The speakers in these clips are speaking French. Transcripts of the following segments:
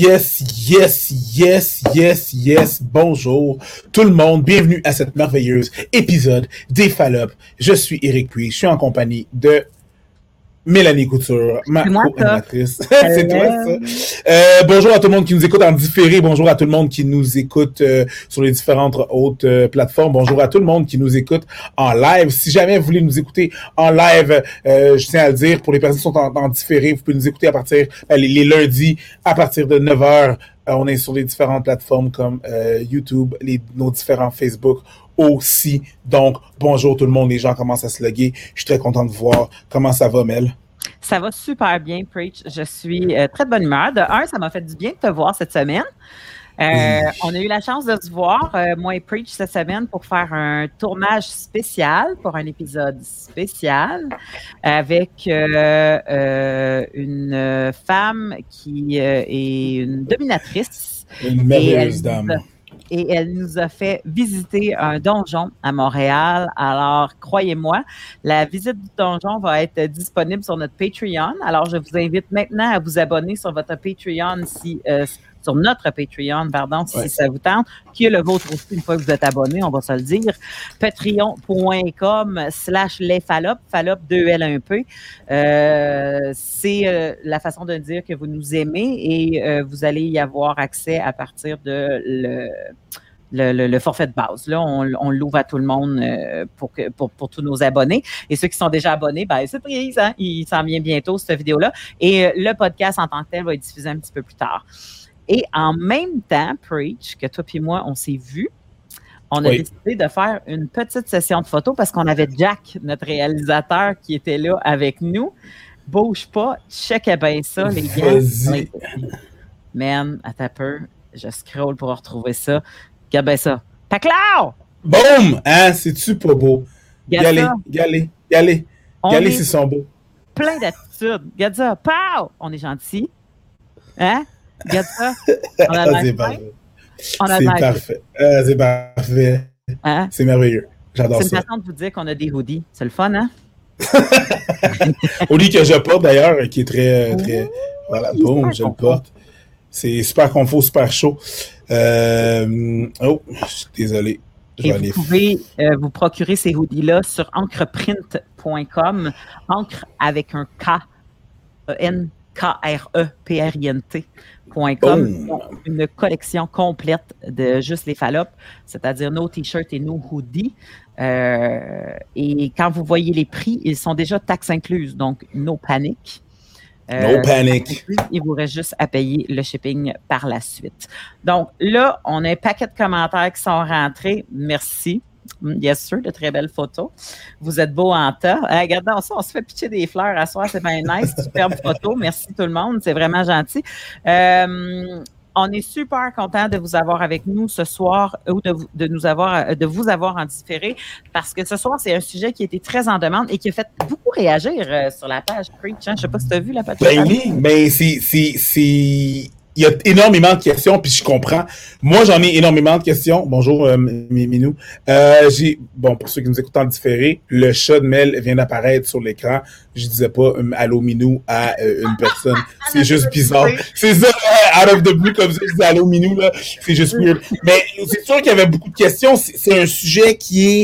Yes. Bonjour tout le monde. Bienvenue à cette merveilleuse épisode des Fallops. Je suis Éric Puy. Je suis en compagnie de Mélanie Couture, ma co-animatrice. C'est toi, ça. Bonjour à tout le monde qui nous écoute en différé. Bonjour à tout le monde qui nous écoute sur les différentes autres plateformes. Bonjour à tout le monde qui nous écoute en live. Si jamais vous voulez nous écouter en live, je tiens à le dire, pour les personnes qui sont en différé, vous pouvez nous écouter à partir les lundis à partir de 9h. On est sur les différentes plateformes comme YouTube, nos différents Facebook aussi. Donc, bonjour tout le monde. Les gens commencent à se loguer. Je suis très content de vous voir. Comment ça va, Mel? Ça va super bien, Preach. Je suis très de bonne humeur. De un, ça m'a fait du bien de te voir cette semaine. On a eu la chance de se voir, moi et Preach, cette semaine pour faire un tournage spécial, pour un épisode spécial, avec une femme qui est une dominatrice. Une merveilleuse dame. Et elle nous a fait visiter un donjon à Montréal. Alors, croyez-moi, la visite du donjon va être disponible sur notre Patreon. Alors, je vous invite maintenant à vous abonner sur votre Patreon sur notre Patreon, si ça vous tente, qui est le vôtre aussi une fois que vous êtes abonné, on va se le dire. Patreon.com/lesfallops, Fallop 2L1P. C'est la façon de dire que vous nous aimez et vous allez y avoir accès à partir de le forfait de base. Là, on l'ouvre à tout le monde pour tous nos abonnés. Et ceux qui sont déjà abonnés, surprise, hein? Il s'en vient bientôt, cette vidéo-là. Et le podcast en tant que tel va être diffusé un petit peu plus tard. Et en même temps, Preach, que toi et moi, on s'est vus, on a décidé de faire une petite session de photos parce qu'on avait Jack, notre réalisateur, qui était là avec nous. Bouge pas, check bien ça, les gars. Vas-y. Man, attends un peu, je scroll pour retrouver ça. Regarde bien ça. Paclao! Boum! Hein, c'est-tu pas beau? Galez, c'est son beau. Plein d'attitude. Regarde ça. Pow! On est gentil. Hein? Regarde ça. On a c'est parfait. C'est parfait. Hein? C'est merveilleux. J'adore ça. C'est une façon de vous dire qu'on a des hoodies. C'est le fun, hein? Hoodie que je porte d'ailleurs, qui est très voilà, boum, je le porte. C'est super confort, super chaud. Je suis désolé. Et vous pouvez vous procurer ces hoodies-là sur encreprint.com. Encre avec un K. N-K-R-E-P-R-I-N-T.com. Une collection complète de juste les Fallops, c'est-à-dire nos t-shirts et nos hoodies. Et quand vous voyez les prix, ils sont déjà taxes incluses, donc no panic. No panic. Il vous reste juste à payer le shipping par la suite. Donc là, on a un paquet de commentaires qui sont rentrés. Merci. Yes, sir, de très belles photos. Vous êtes beaux en tas. Regardez ça, on se fait pitcher des fleurs à soir, c'est bien nice. Superbe photo. Merci tout le monde, c'est vraiment gentil. On est super content de vous avoir avec nous ce soir ou de vous avoir en différé parce que ce soir, c'est un sujet qui a été très en demande et qui a fait beaucoup réagir sur la page Preach. Hein? Je ne sais pas si tu as vu la page. Ben oui, mais il y a énormément de questions, puis je comprends. Moi, j'en ai énormément de questions. Bonjour, Minou. Pour ceux qui nous écoutent en différé, le chat de Mel vient d'apparaître sur l'écran. Je disais pas allô Minou à une personne. C'est juste bizarre. C'est ça, out of the blue, comme ça, je dis allô Minou, là. C'est juste weird. Mais c'est sûr qu'il y avait beaucoup de questions. C'est un sujet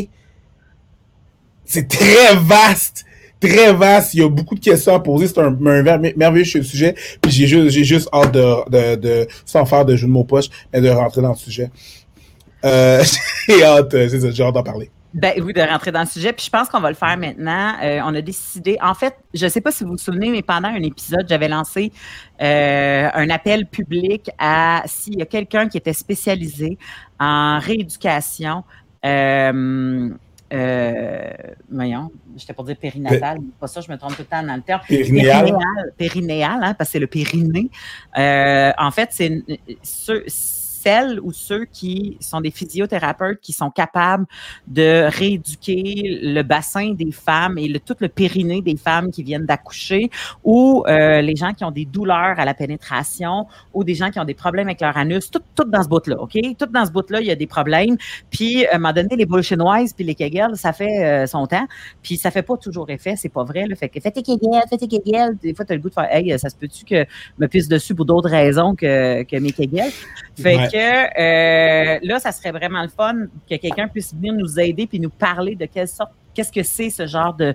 c'est très vaste. Très vaste, il y a beaucoup de questions à poser, c'est un merveilleux sujet, puis j'ai juste hâte de sans faire de jeu de mots poche, mais de rentrer dans le sujet. J'ai hâte d'en parler. Ben oui, de rentrer dans le sujet, puis je pense qu'on va le faire maintenant. On a décidé, en fait, je ne sais pas si vous vous souvenez, mais pendant un épisode, j'avais lancé un appel public à s'il y a quelqu'un qui était spécialisé en rééducation, voyons, j'étais pour dire périnatal, pas ça, je me trompe tout le temps dans le terme. Périnéal, hein, parce que c'est le périnée. En fait, celles ou ceux qui sont des physiothérapeutes qui sont capables de rééduquer le bassin des femmes et tout le périnée des femmes qui viennent d'accoucher, ou les gens qui ont des douleurs à la pénétration, ou des gens qui ont des problèmes avec leur anus, tout dans ce bout-là, OK? Tout dans ce bout-là, il y a des problèmes. Puis, à un moment donné, les boules chinoises puis les kegels, ça fait son temps. Puis, ça fait pas toujours effet, c'est pas vrai. Là. Fait que fais tes kegels. Des fois, tu as le goût de faire, hey, ça se peut-tu que me pisse dessus pour d'autres raisons que mes kegels? Fait que là, ça serait vraiment le fun que quelqu'un puisse venir nous aider puis nous parler de quelle sorte, qu'est-ce que c'est ce genre de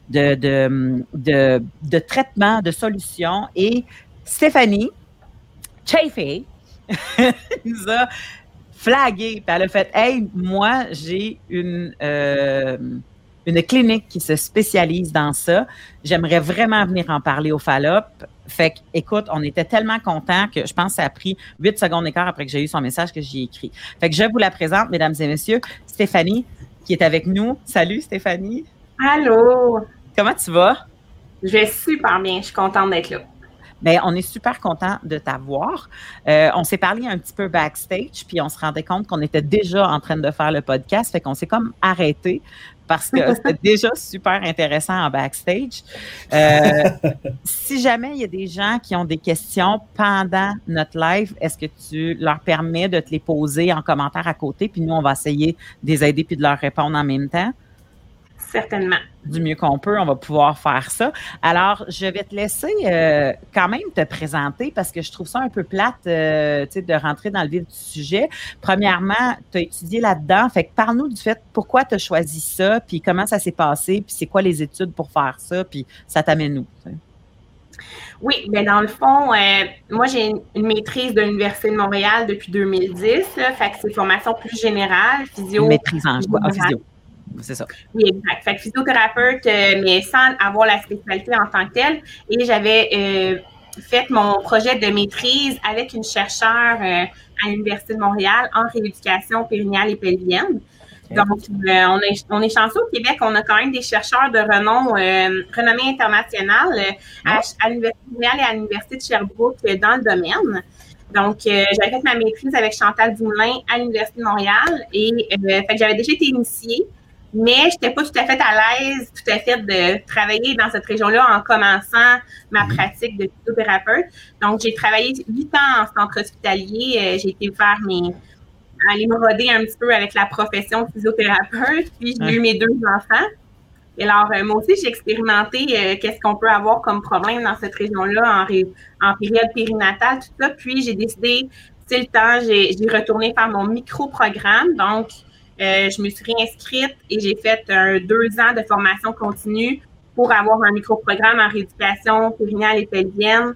traitement, de solution. Et Stéphanie Chaffee nous a flagué, puis elle a fait « Hey, moi, j'ai une clinique qui se spécialise dans ça. J'aimerais vraiment venir en parler au Fallop. » Fait que, écoute, on était tellement contents que je pense que ça a pris 8 secondes et quart après que j'ai eu son message que j'y ai écrit. Fait que je vous la présente, mesdames et messieurs, Stéphanie, qui est avec nous. Salut, Stéphanie. Allô. Comment tu vas? Je vais super bien. Je suis contente d'être là. Bien, on est super content de t'avoir. On s'est parlé un petit peu backstage, puis on se rendait compte qu'on était déjà en train de faire le podcast, fait qu'on s'est comme arrêté parce que c'était déjà super intéressant en backstage. Si jamais il y a des gens qui ont des questions pendant notre live, est-ce que tu leur permets de te les poser en commentaire à côté, puis nous, on va essayer de les aider puis de leur répondre en même temps? Certainement. Du mieux qu'on peut, on va pouvoir faire ça. Alors, je vais te laisser quand même te présenter parce que je trouve ça un peu plate de rentrer dans le vif du sujet. Premièrement, tu as étudié là-dedans. Fait que parle-nous du fait pourquoi tu as choisi ça, puis comment ça s'est passé, puis c'est quoi les études pour faire ça, puis ça t'amène où? T'sais? Oui, bien dans le fond, moi j'ai une maîtrise de l'Université de Montréal depuis 2010. Là, fait que c'est formation plus générale, physio. Une maîtrise en quoi? Physio. C'est ça. Oui, exact. Fait que physiothérapeute, mais sans avoir la spécialité en tant que telle. Et j'avais fait mon projet de maîtrise avec une chercheure à l'Université de Montréal en rééducation périnéale et pelvienne. Okay. Donc, on est chanceux au Québec. On a quand même des chercheurs de renommée internationale à l'Université de Montréal et à l'Université de Sherbrooke dans le domaine. Donc, j'avais fait ma maîtrise avec Chantal Dumoulin à l'Université de Montréal et fait que j'avais déjà été initiée. Mais je n'étais pas tout à fait à l'aise, tout à fait de travailler dans cette région-là en commençant ma pratique de physiothérapeute. Donc, j'ai travaillé 8 ans en centre hospitalier. J'ai été faire aller me roder un petit peu avec la profession de physiothérapeute. Puis, j'ai eu mes 2 enfants. Et alors, moi aussi, j'ai expérimenté qu'est-ce qu'on peut avoir comme problème dans cette région-là en période périnatale, tout ça. Puis, j'ai décidé, c'est le temps, j'ai retourné faire mon micro-programme. Donc, je me suis réinscrite et j'ai fait 2 ans de formation continue pour avoir un micro-programme en rééducation périnéale et pelvienne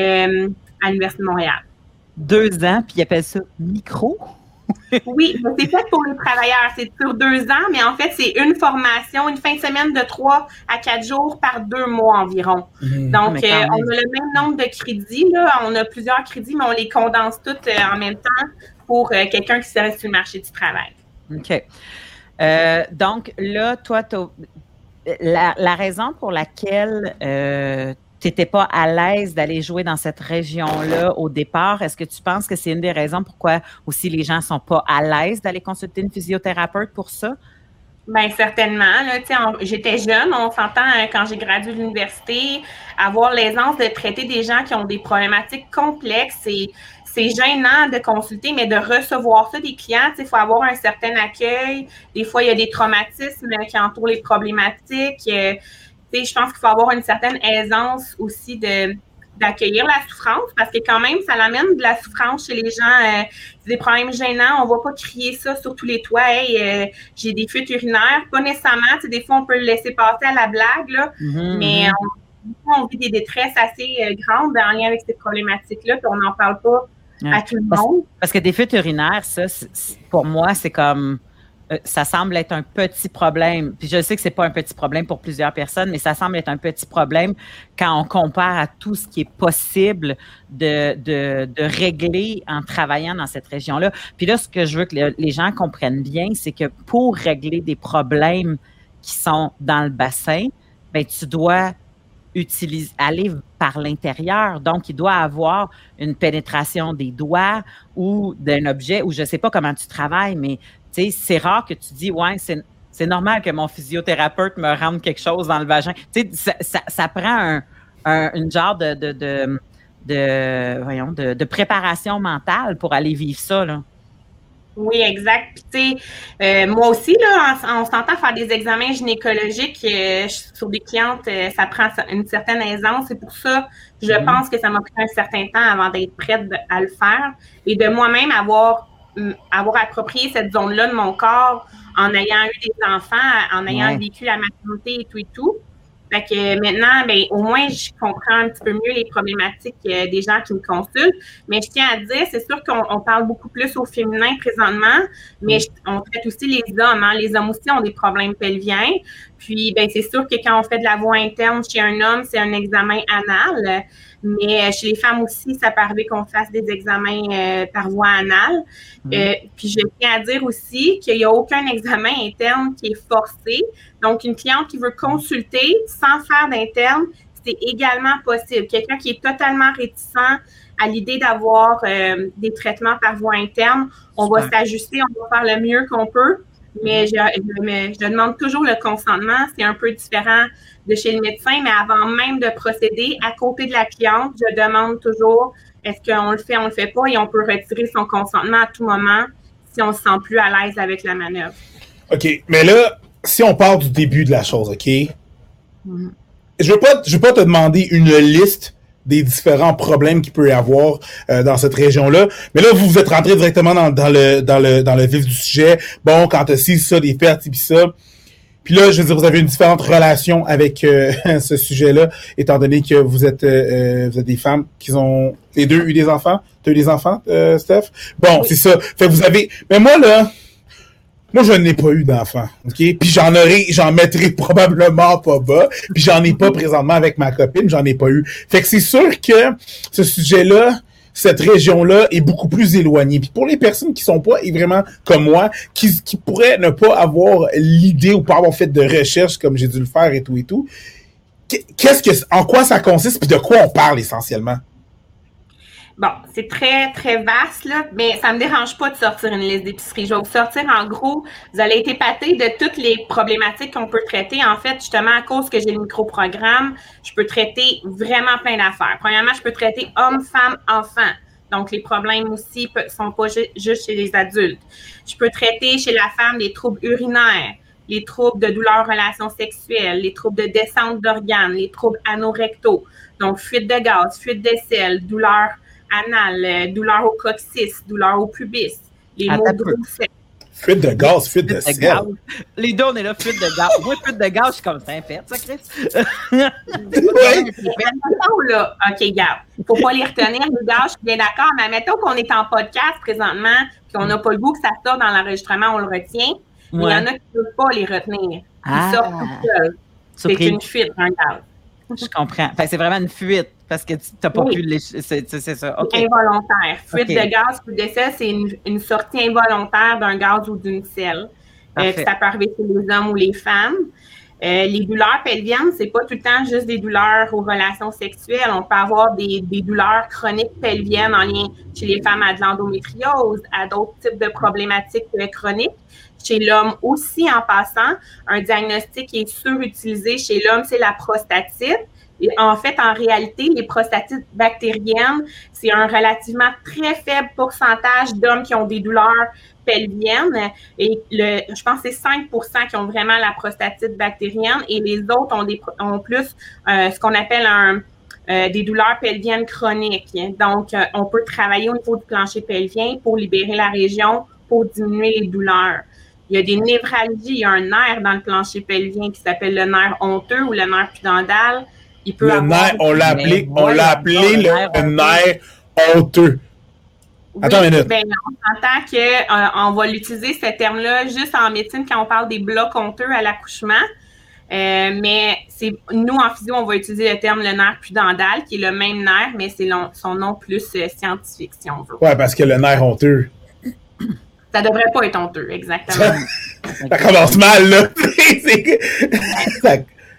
à l'Université de Montréal. 2 ans, puis ils appellent ça micro? Oui, c'est fait pour les travailleurs. C'est sur 2 ans, mais en fait, c'est une formation, une fin de semaine de 3 à 4 jours par 2 mois environ. Donc, on a le même nombre de crédits. Là. On a plusieurs crédits, mais on les condense tous en même temps pour quelqu'un qui serait sur le marché du travail. OK. Donc, là, toi, la raison pour laquelle tu n'étais pas à l'aise d'aller jouer dans cette région-là au départ, est-ce que tu penses que c'est une des raisons pourquoi aussi les gens ne sont pas à l'aise d'aller consulter une physiothérapeute pour ça? Bien, certainement. Là, j'étais jeune, on s'entend quand j'ai gradué de l'université, avoir l'aisance de traiter des gens qui ont des problématiques complexes et c'est gênant de consulter, mais de recevoir ça des clients, il faut avoir un certain accueil. Des fois, il y a des traumatismes qui entourent les problématiques. Je pense qu'il faut avoir une certaine aisance aussi d'accueillir la souffrance, parce que quand même, ça l'amène de la souffrance chez les gens. Des problèmes gênants, on ne va pas crier ça sur tous les toits. Hey, j'ai des fuites urinaires. Pas nécessairement, des fois, on peut le laisser passer à la blague, là, mais on vit des détresses assez grandes en lien avec ces problématiques-là, puis on n'en parle pas à tout le monde. Parce que des fuites urinaires, ça, pour moi, c'est comme... ça semble être un petit problème. Puis je sais que c'est pas un petit problème pour plusieurs personnes, mais ça semble être un petit problème quand on compare à tout ce qui est possible de régler en travaillant dans cette région-là. Puis là, ce que je veux que les gens comprennent bien, c'est que pour régler des problèmes qui sont dans le bassin, bien, tu dois aller par l'intérieur. Donc, il doit avoir une pénétration des doigts ou d'un objet, ou je ne sais pas comment tu travailles, mais c'est rare que tu dis, ouais, c'est normal que mon physiothérapeute me rende quelque chose dans le vagin. Ça prend une genre de préparation mentale pour aller vivre ça, là. Oui, exact. Puis, moi aussi, là, on s'entend faire des examens gynécologiques sur des clientes, ça prend une certaine aisance. C'est pour ça que je pense que ça m'a pris un certain temps avant d'être prête à le faire et de moi-même avoir approprié cette zone-là de mon corps en ayant eu des enfants, en ayant vécu la maternité et tout. Fait que maintenant, au moins, je comprends un petit peu mieux les problématiques des gens qui me consultent. Mais je tiens à dire, c'est sûr qu'on parle beaucoup plus au féminin présentement, mais on traite aussi les hommes. Hein. Les hommes aussi ont des problèmes pelviens. Puis, c'est sûr que quand on fait de la voie interne chez un homme, c'est un examen anal. Mais chez les femmes aussi, ça peut arriver qu'on fasse des examens par voie anale. Puis, je tiens à dire aussi qu'il n'y a aucun examen interne qui est forcé. Donc, une cliente qui veut consulter sans faire d'interne, c'est également possible. Quelqu'un qui est totalement réticent à l'idée d'avoir des traitements par voie interne, on va s'ajuster, on va faire le mieux qu'on peut. Mais je demande toujours le consentement. C'est un peu différent de chez le médecin, mais avant même de procéder, à côté de la cliente, je demande toujours est-ce qu'on le fait, on le fait pas, et on peut retirer son consentement à tout moment si on se sent plus à l'aise avec la manœuvre. OK, mais là, si on part du début de la chose, OK? Je veux pas te demander une liste des différents problèmes qu'il peut y avoir dans cette région-là. Mais là, vous êtes rentré directement dans le vif du sujet. Bon, quand t'as ci, ça, des pertes, et puis ça. Puis là, je veux dire, vous avez une différente relation avec ce sujet-là, étant donné que vous êtes des femmes qui ont les deux eu des enfants. T'as eu des enfants, Steph? Bon, c'est ça. Fait que vous avez... Mais moi, je n'ai pas eu d'enfant, OK? Puis j'en mettrai probablement pas bas. Puis j'en ai pas présentement avec ma copine, j'en ai pas eu. Fait que c'est sûr que ce sujet-là, cette région-là est beaucoup plus éloignée. Puis pour les personnes qui sont pas vraiment comme moi, qui pourraient ne pas avoir l'idée ou pas avoir fait de recherche comme j'ai dû le faire et tout, en quoi ça consiste puis de quoi on parle essentiellement? Bon, c'est très, très vaste, là, mais ça me dérange pas de sortir une liste d'épicerie. Je vais vous sortir, en gros, vous allez être épatés de toutes les problématiques qu'on peut traiter. En fait, justement, à cause que j'ai le micro-programme, je peux traiter vraiment plein d'affaires. Premièrement, je peux traiter hommes, femmes, enfants. Donc, les problèmes aussi sont pas juste chez les adultes. Je peux traiter chez la femme les troubles urinaires, les troubles de douleurs en relations sexuelles, les troubles de descente d'organes, les troubles anorectaux. Donc, fuite de gaz, fuite d'aisselle, douleurs anal, douleur au coccyx, douleur au pubis, les maux de grossesse. Fuite de gaz, fuite de sel. Les deux, on est là, fuite de gaz. Moi, fuite de gaz, je suis comme ça, fait, ça, Chris? Là, OK, garde. Il ne faut pas les retenir, les gaz, je suis bien d'accord, mais admettons qu'on est en podcast présentement, qu'on n'a pas le goût que ça sorte dans l'enregistrement, on le retient, mais il y en a qui ne peuvent pas les retenir. Ils sortent tout seuls. C'est une fuite, un gaz. Je comprends. Enfin, c'est vraiment une fuite parce que tu n'as pas pu c'est ça. Okay. Involontaire. Fuite de gaz, fuite de sel, c'est une sortie involontaire d'un gaz ou d'une selle. Ça peut arriver chez les hommes ou les femmes. Les douleurs pelviennes, c'est pas tout le temps juste des douleurs aux relations sexuelles. On peut avoir des douleurs chroniques pelviennes en lien chez les femmes à de l'endométriose, à d'autres types de problématiques chroniques. Chez l'homme aussi, en passant, un diagnostic qui est surutilisé chez l'homme, c'est la prostatite. Et en fait, en réalité, les prostatites bactériennes, c'est un relativement très faible pourcentage d'hommes qui ont des douleurs pelviennes. Et je pense que c'est 5% qui ont vraiment la prostatite bactérienne. Et les autres ont plus ce qu'on appelle des douleurs pelviennes chroniques. Donc, on peut travailler au niveau du plancher pelvien pour libérer la région, pour diminuer les douleurs. Il y a des névralgies, il y a un nerf dans le plancher pelvien qui s'appelle le nerf honteux ou le nerf pudendal. On l'a appelé le nerf honteux. Oui, attends une minute. On entend qu'on va l'utiliser, ce terme-là, juste en médecine quand on parle des blocs honteux à l'accouchement. Mais nous, en physio, on va utiliser le terme le nerf pudendal, qui est le même nerf, mais c'est son nom plus scientifique, si on veut. Oui, parce que le nerf honteux... Ça devrait pas être honteux, exactement. Ça commence mal, là.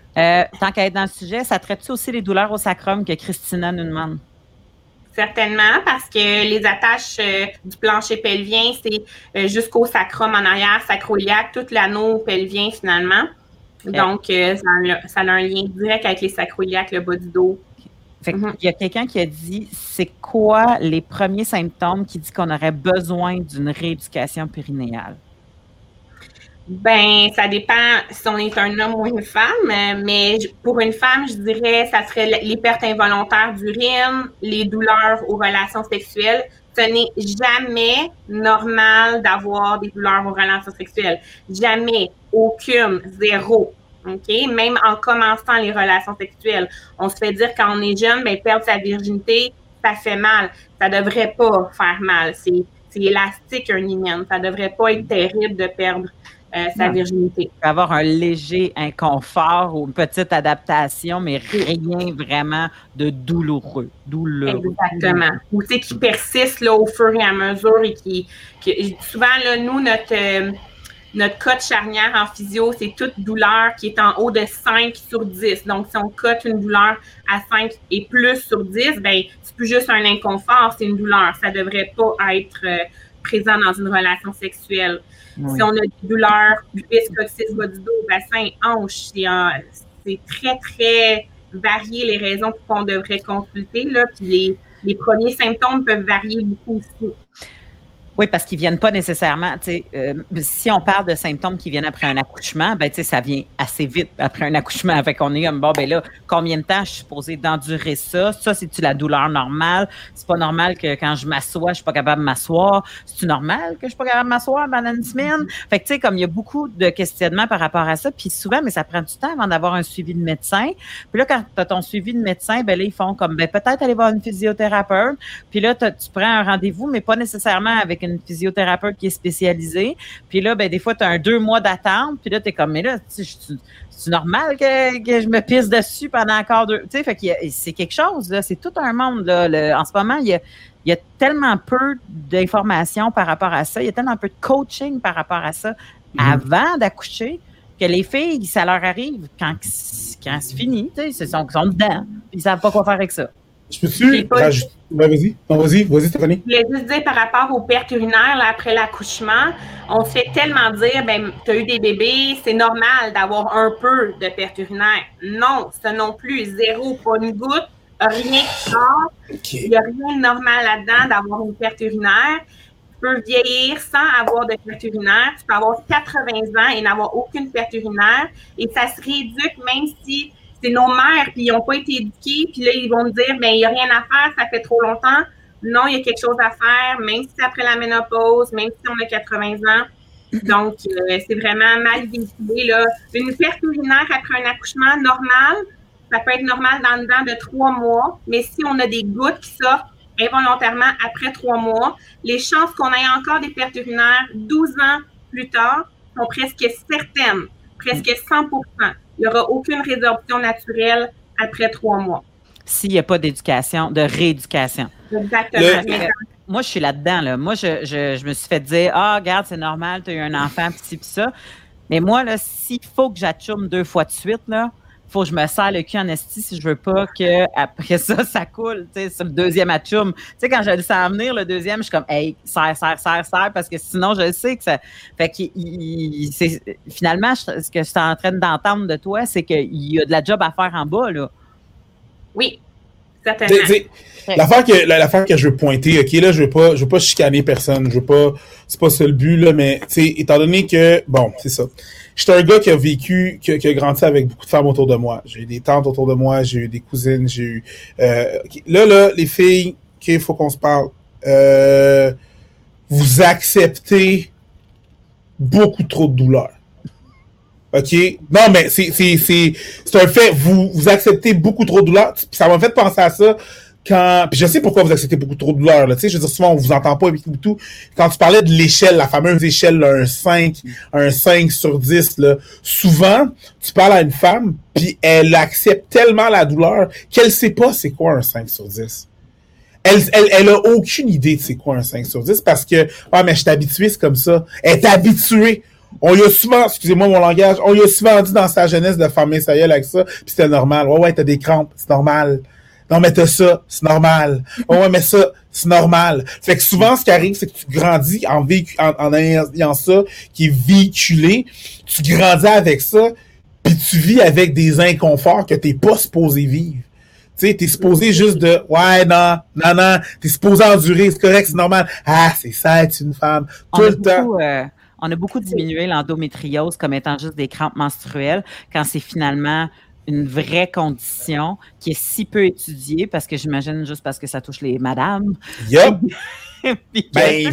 Tant qu'à être dans le sujet, ça traite-tu aussi les douleurs au sacrum que Christina nous demande? Certainement, parce que les attaches du plancher pelvien, c'est jusqu'au sacrum en arrière, sacroiliaque, tout l'anneau pelvien finalement. Okay. Donc, ça a un lien direct avec les sacroiliaques, le bas du dos. Fait il y a quelqu'un qui a dit, c'est quoi les premiers symptômes qui dit qu'on aurait besoin d'une rééducation périnéale? Ben, ça dépend si on est un homme ou une femme, mais pour une femme, je dirais, ça serait les pertes involontaires d'urine, les douleurs aux relations sexuelles. Ce n'est jamais normal d'avoir des douleurs aux relations sexuelles. Jamais, aucune, zéro. OK? Même en commençant les relations sexuelles. On se fait dire quand on est jeune, ben, perdre sa virginité, ça fait mal. Ça devrait pas faire mal. C'est élastique, un hymen. Ça devrait pas être terrible de perdre sa virginité. Il peut y avoir un léger inconfort ou une petite adaptation, mais rien vraiment de douloureux. Exactement. Ou tu sais, qui persiste là, au fur et à mesure et qui souvent, là, nous, notre cote charnière en physio, c'est toute douleur qui est en haut de 5 sur 10. Donc, si on cote une douleur à 5 et plus sur 10, ben c'est plus juste un inconfort, c'est une douleur. Ça ne devrait pas être présent dans une relation sexuelle. Oui. Si on a des douleurs, pubis, coccyx, bas du dos, bassin, hanche, c'est très, très varié les raisons pour qu'on devrait consulter. Là, puis les premiers symptômes peuvent varier beaucoup aussi. Oui, parce qu'ils ne viennent pas nécessairement, si on parle de symptômes qui viennent après un accouchement, ben ça vient assez vite après un accouchement. Fait qu'on est comme, bon, ben là, combien de temps je suis supposée d'endurer ça? Ça, c'est-tu la douleur normale? C'est pas normal que quand je m'assois, je suis pas capable de m'asseoir. C'est-tu normal que je suis pas capable de m'asseoir pendant une semaine? Fait que, tu sais, comme il y a beaucoup de questionnements par rapport à ça, puis souvent, mais ça prend du temps avant d'avoir un suivi de médecin. Puis là, quand tu as ton suivi de médecin, ben là, ils font comme, ben peut-être aller voir une physiothérapeute. Puis là, tu prends un rendez-vous, mais pas nécessairement avec une physiothérapeute qui est spécialisée. Puis là, ben des fois, tu as un 2 mois d'attente. Puis là, tu es comme, mais là, c'est normal que je me pisse dessus pendant encore 2... Tu sais, fait que c'est quelque chose, là. C'est tout un monde, là. En ce moment, il y a tellement peu d'informations par rapport à ça. Il y a tellement peu de coaching par rapport à ça avant d'accoucher que les filles, ça leur arrive quand c'est fini. Tu sais, ils sont dedans. Puis ils savent pas quoi faire avec ça. Je peux-tu rajouter? Vas-y. Non, vas-y, Stéphanie. Je voulais juste dire par rapport aux pertes urinaires, là, après l'accouchement, on se fait tellement dire, ben, tu as eu des bébés, c'est normal d'avoir un peu de pertes urinaires. Non, ça non plus, zéro, pas une goutte, rien qui sort. Il n'y a rien de normal là-dedans d'avoir une perte urinaire. Tu peux vieillir sans avoir de perte urinaire. Tu peux avoir 80 ans et n'avoir aucune perte urinaire. Et ça se rééduque même si c'est nos mères, puis ils n'ont pas été éduqués, puis là, ils vont me dire, ben il n'y a rien à faire, ça fait trop longtemps. Non, il y a quelque chose à faire, même si c'est après la ménopause, même si on a 80 ans. Donc, c'est vraiment mal véhiculé, là. Une perte urinaire après un accouchement normal, ça peut être normal dans le temps de 3 mois, mais si on a des gouttes qui sortent involontairement après 3 mois, les chances qu'on ait encore des pertes urinaires 12 ans plus tard sont presque certaines, presque 100%. Il n'y aura aucune résorption naturelle après 3 mois. S'il n'y a pas d'éducation, de rééducation. Exactement. Moi, je suis là-dedans. Là. Moi, je me suis fait dire, regarde, c'est normal, tu as eu un enfant, pis ça. Mais moi, là, s'il faut que j'atchourne 2 fois de suite, là, faut que je me serre le cul en esti si je veux pas qu'après ça coule, tu sais, sur le deuxième atchoum. Tu sais, quand je le sens venir, le deuxième, je suis comme, hey, serre, parce que sinon, je sais que ça... Fait que finalement, ce que je suis en train d'entendre de toi, c'est qu'il y a de la job à faire en bas, là. Oui, certainement. L'affaire que je veux pointer, OK, là, je veux pas chicaner personne, c'est pas ça le but, là, mais, tu sais, étant donné que, bon, c'est ça. J'étais un gars qui a grandi avec beaucoup de femmes autour de moi. J'ai eu des tantes autour de moi, j'ai eu des cousines, j'ai eu... Là, les filles, OK, il faut qu'on se parle. Vous acceptez beaucoup trop de douleur. OK? Non, mais c'est un fait. Vous acceptez beaucoup trop de douleur. Ça m'a fait penser à ça puis je sais pourquoi vous acceptez beaucoup trop de douleur, là. Tu sais, je veux dire, souvent, on vous entend pas et tout. Quand tu parlais de l'échelle, la fameuse échelle, là, un 5 sur 10, là, souvent, tu parles à une femme, puis elle accepte tellement la douleur qu'elle sait pas c'est quoi un 5 sur 10. Elle a aucune idée de c'est quoi un 5 sur 10 parce que, mais je suis habituée, c'est comme ça. Elle est habituée. On lui a souvent, excusez-moi mon langage, on lui a souvent dit dans sa jeunesse de fermer sa gueule avec ça, puis c'était normal. Ouais, t'as des crampes, c'est normal. Non, mais t'as ça, c'est normal. Ouais, mais ça, c'est normal. Fait que souvent, ce qui arrive, c'est que tu grandis en ayant ça, qui est véhiculé, tu grandis avec ça, puis tu vis avec des inconforts que t'es pas supposé vivre. Tu sais, t'es supposé juste de, ouais, non, t'es supposé endurer, c'est correct, c'est normal. Ah, c'est ça, être une femme, tout le temps. On a beaucoup diminué l'endométriose comme étant juste des crampes menstruelles quand c'est finalement une vraie condition qui est si peu étudiée, parce que j'imagine juste parce que ça touche les madames. Yep! Ben,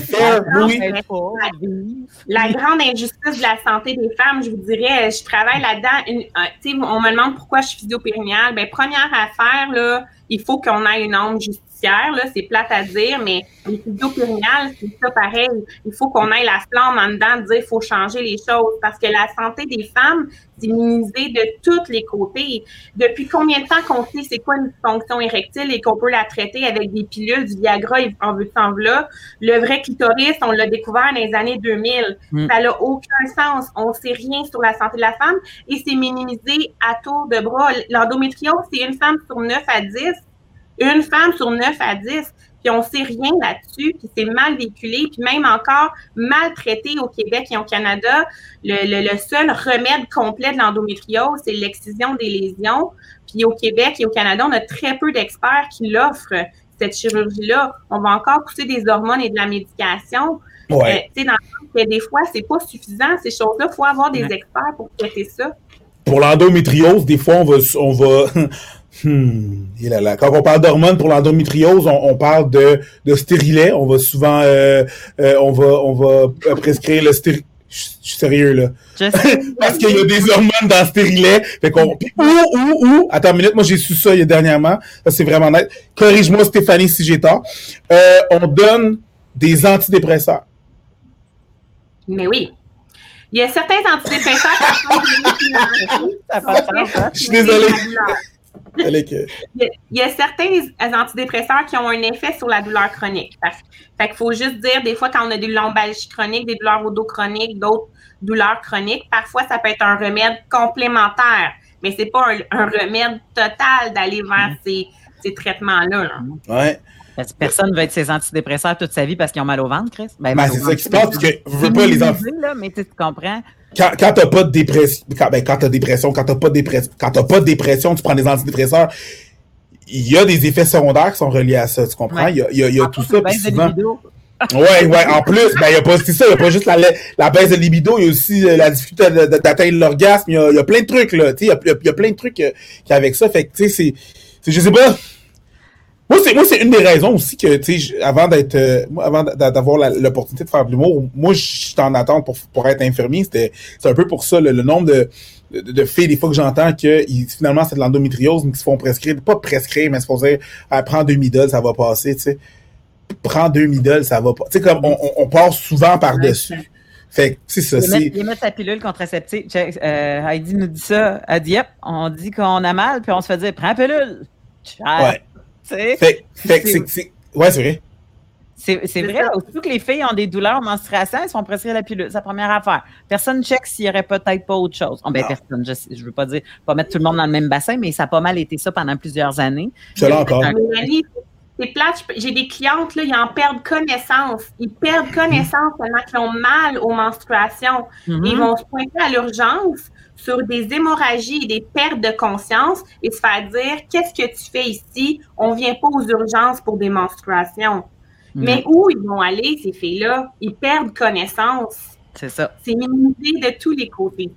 la grande injustice de la santé des femmes, je vous dirais, je travaille là-dedans. On me demande pourquoi je suis physio-périnéale. Ben, première affaire, là, il faut qu'on ait une onde justicière. Là, c'est plate à dire, mais les physio-périnéales, c'est ça pareil. Il faut qu'on ait la flamme en dedans de dire qu'il faut changer les choses parce que la santé des femmes, c'est minimisé de tous les côtés. Depuis combien de temps qu'on sait c'est quoi une dysfonction érectile et qu'on peut la traiter avec des pilules, du Viagra, en veut en là. Le vrai clitoris, on l'a découvert dans les années 2000. Ça n'a aucun sens. On ne sait rien sur la santé de la femme et c'est minimisé à tour de bras. L'endométriose, c'est une femme sur 9 à 10. Une femme sur 9 à 10, puis on ne sait rien là-dessus, puis c'est mal véhiculé, puis même encore maltraité au Québec et au Canada. Le seul remède complet de l'endométriose, c'est l'excision des lésions. Puis au Québec et au Canada, on a très peu d'experts qui l'offrent, cette chirurgie-là. On va encore pousser des hormones et de la médication. Ouais. Dans le cas, des fois, c'est pas suffisant, ces choses-là. Il faut avoir des experts pour traiter ça. Pour l'endométriose, des fois, on va Quand on parle d'hormones pour l'endométriose, on parle de stérilet. On va souvent, on va prescrire le stérilet. Je suis sérieux, là. Parce qu'il y a des hormones dans le stérilet. Fait qu'on, attends une minute, moi j'ai su ça dernièrement. Ça, c'est vraiment net. Corrige-moi, Stéphanie, si j'ai tort. On donne des antidépresseurs. Mais oui. Il y a certains antidépresseurs qui sont Je suis désolé. Il y a certains antidépresseurs qui ont un effet sur la douleur chronique. Fait qu'il faut juste dire, des fois, quand on a des lombalgies chroniques, des douleurs au dos chroniques, d'autres douleurs chroniques, parfois, ça peut être un remède complémentaire, mais c'est pas un remède total d'aller vers ces traitements-là. Là. Ouais. Personne ne veut être ses antidépresseurs toute sa vie parce qu'ils ont mal au ventre, Chris. Ben c'est ça qui se passe, parce que je veux pas les là, mais tu comprends. Quand t'as pas de dépression, quand t'as dépression, quand t'as pas de dépression, tu prends des antidépresseurs, il y a des effets secondaires qui sont reliés à ça, tu comprends? Ouais. Il y a tout ça, puis souvent... Ouais, en plus, il y a pas, c'est ça, il y a pas juste la baisse de libido, il y a aussi la difficulté d'atteindre l'orgasme, il y a plein de trucs, là, tu sais, il y a plein de trucs qui avec ça, fait que, tu sais, c'est, je sais pas... Moi, c'est une des raisons aussi que, tu sais, avant d'avoir l'opportunité de faire de l'humour, moi, j'étais en attente pour être infirmier. C'est un peu pour ça, le nombre de filles, des fois, que j'entends que finalement, c'est de l'endométriose, mais qui se font prescrire, pas prescrire, mais se font dire, prends 2 Midol, ça va passer, tu sais. Prends 2 Midol, ça va pas. Tu sais, comme, on passe souvent par-dessus. Fait que, c'est ça, c'est... Il met sa pilule contraceptive. Heidi nous dit ça. Elle dit, yep, on dit qu'on a mal, puis on se fait dire, prends la pilule. Ouais. Fait c'est vrai. C'est vrai, surtout que les filles ont des douleurs en menstruation, elles sont prescrites la pilule. C'est la première affaire. Personne ne check s'il n'y aurait peut-être pas autre chose. Personne, je veux pas dire, pas mettre tout le monde dans le même bassin, mais ça a pas mal été ça pendant plusieurs années. C'est là encore. C'est plate, j'ai des clientes, là, ils en perdent connaissance. Ils perdent connaissance tellement qu'ils ont mal aux menstruations. Ils vont se pointer à l'urgence sur des hémorragies et des pertes de conscience et se faire dire « Qu'est-ce que tu fais ici? On vient pas aux urgences pour des menstruations. » Mais où ils vont aller, ces filles-là? Ils perdent connaissance. C'est ça. C'est minimisé de tous les côtés.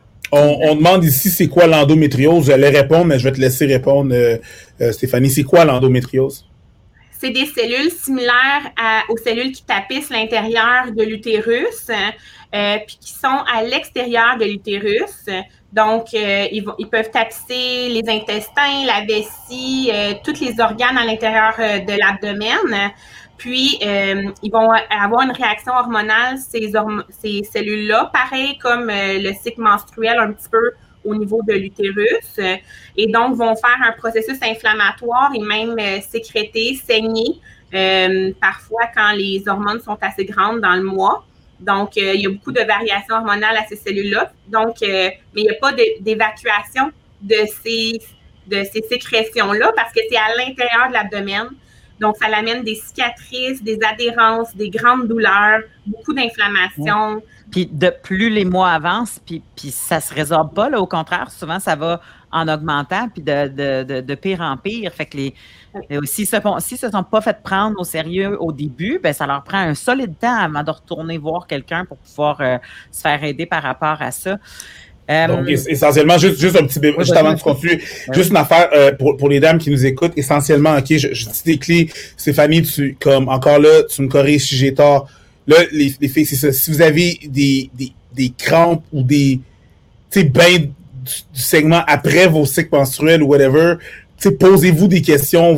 On demande ici c'est quoi l'endométriose. J'allais répondre, mais je vais te laisser répondre, Stéphanie. C'est quoi l'endométriose? C'est des cellules similaires aux cellules qui tapissent l'intérieur de l'utérus, puis qui sont à l'extérieur de l'utérus. Donc, ils peuvent tapisser les intestins, la vessie, tous les organes à l'intérieur de l'abdomen. Puis, ils vont avoir une réaction hormonale, ces cellules-là, pareil comme le cycle menstruel un petit peu au niveau de l'utérus, et donc vont faire un processus inflammatoire et même sécréter, saigner, parfois quand les hormones sont assez grandes dans le mois. Donc, il y a beaucoup de variations hormonales à ces cellules-là. Donc, mais il n'y a pas d'évacuation de ces sécrétions-là parce que c'est à l'intérieur de l'abdomen. Donc, ça l'amène des cicatrices, des adhérences, des grandes douleurs, beaucoup d'inflammation. Ouais. Puis, plus les mois avancent, puis ça ne se résorbe pas, là, au contraire, souvent, ça va en augmentant, puis de pire en pire. Fait que s'ils se sont pas fait prendre au sérieux au début, ben ça leur prend un solide temps avant de retourner voir quelqu'un pour pouvoir se faire aider par rapport à ça. Donc, essentiellement, juste un petit bémol, juste avant de continuer, juste une affaire pour les dames qui nous écoutent, essentiellement, OK, je dis des clés, Stéphanie, encore là, tu me corriges si j'ai tort. Là, les filles, c'est ça. Si vous avez des crampes ou des, tu sais, du segment après vos cycles menstruels ou whatever, tu sais, posez-vous des questions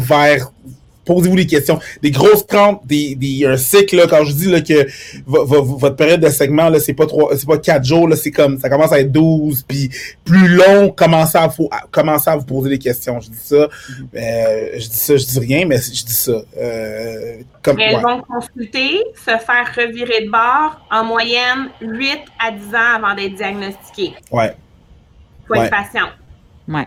des grosses crampes, un cycle, là, quand je dis, là, que votre période de segment, là, c'est pas 4 jours, là, c'est comme, ça commence à être 12, puis plus long, commencez à vous poser des questions. Je dis rien, mais je dis ça. Elles vont consulter, se faire revirer de bord, en moyenne, 8 à 10 ans avant d'être diagnostiquées. Ouais. Faut être patient. Ouais.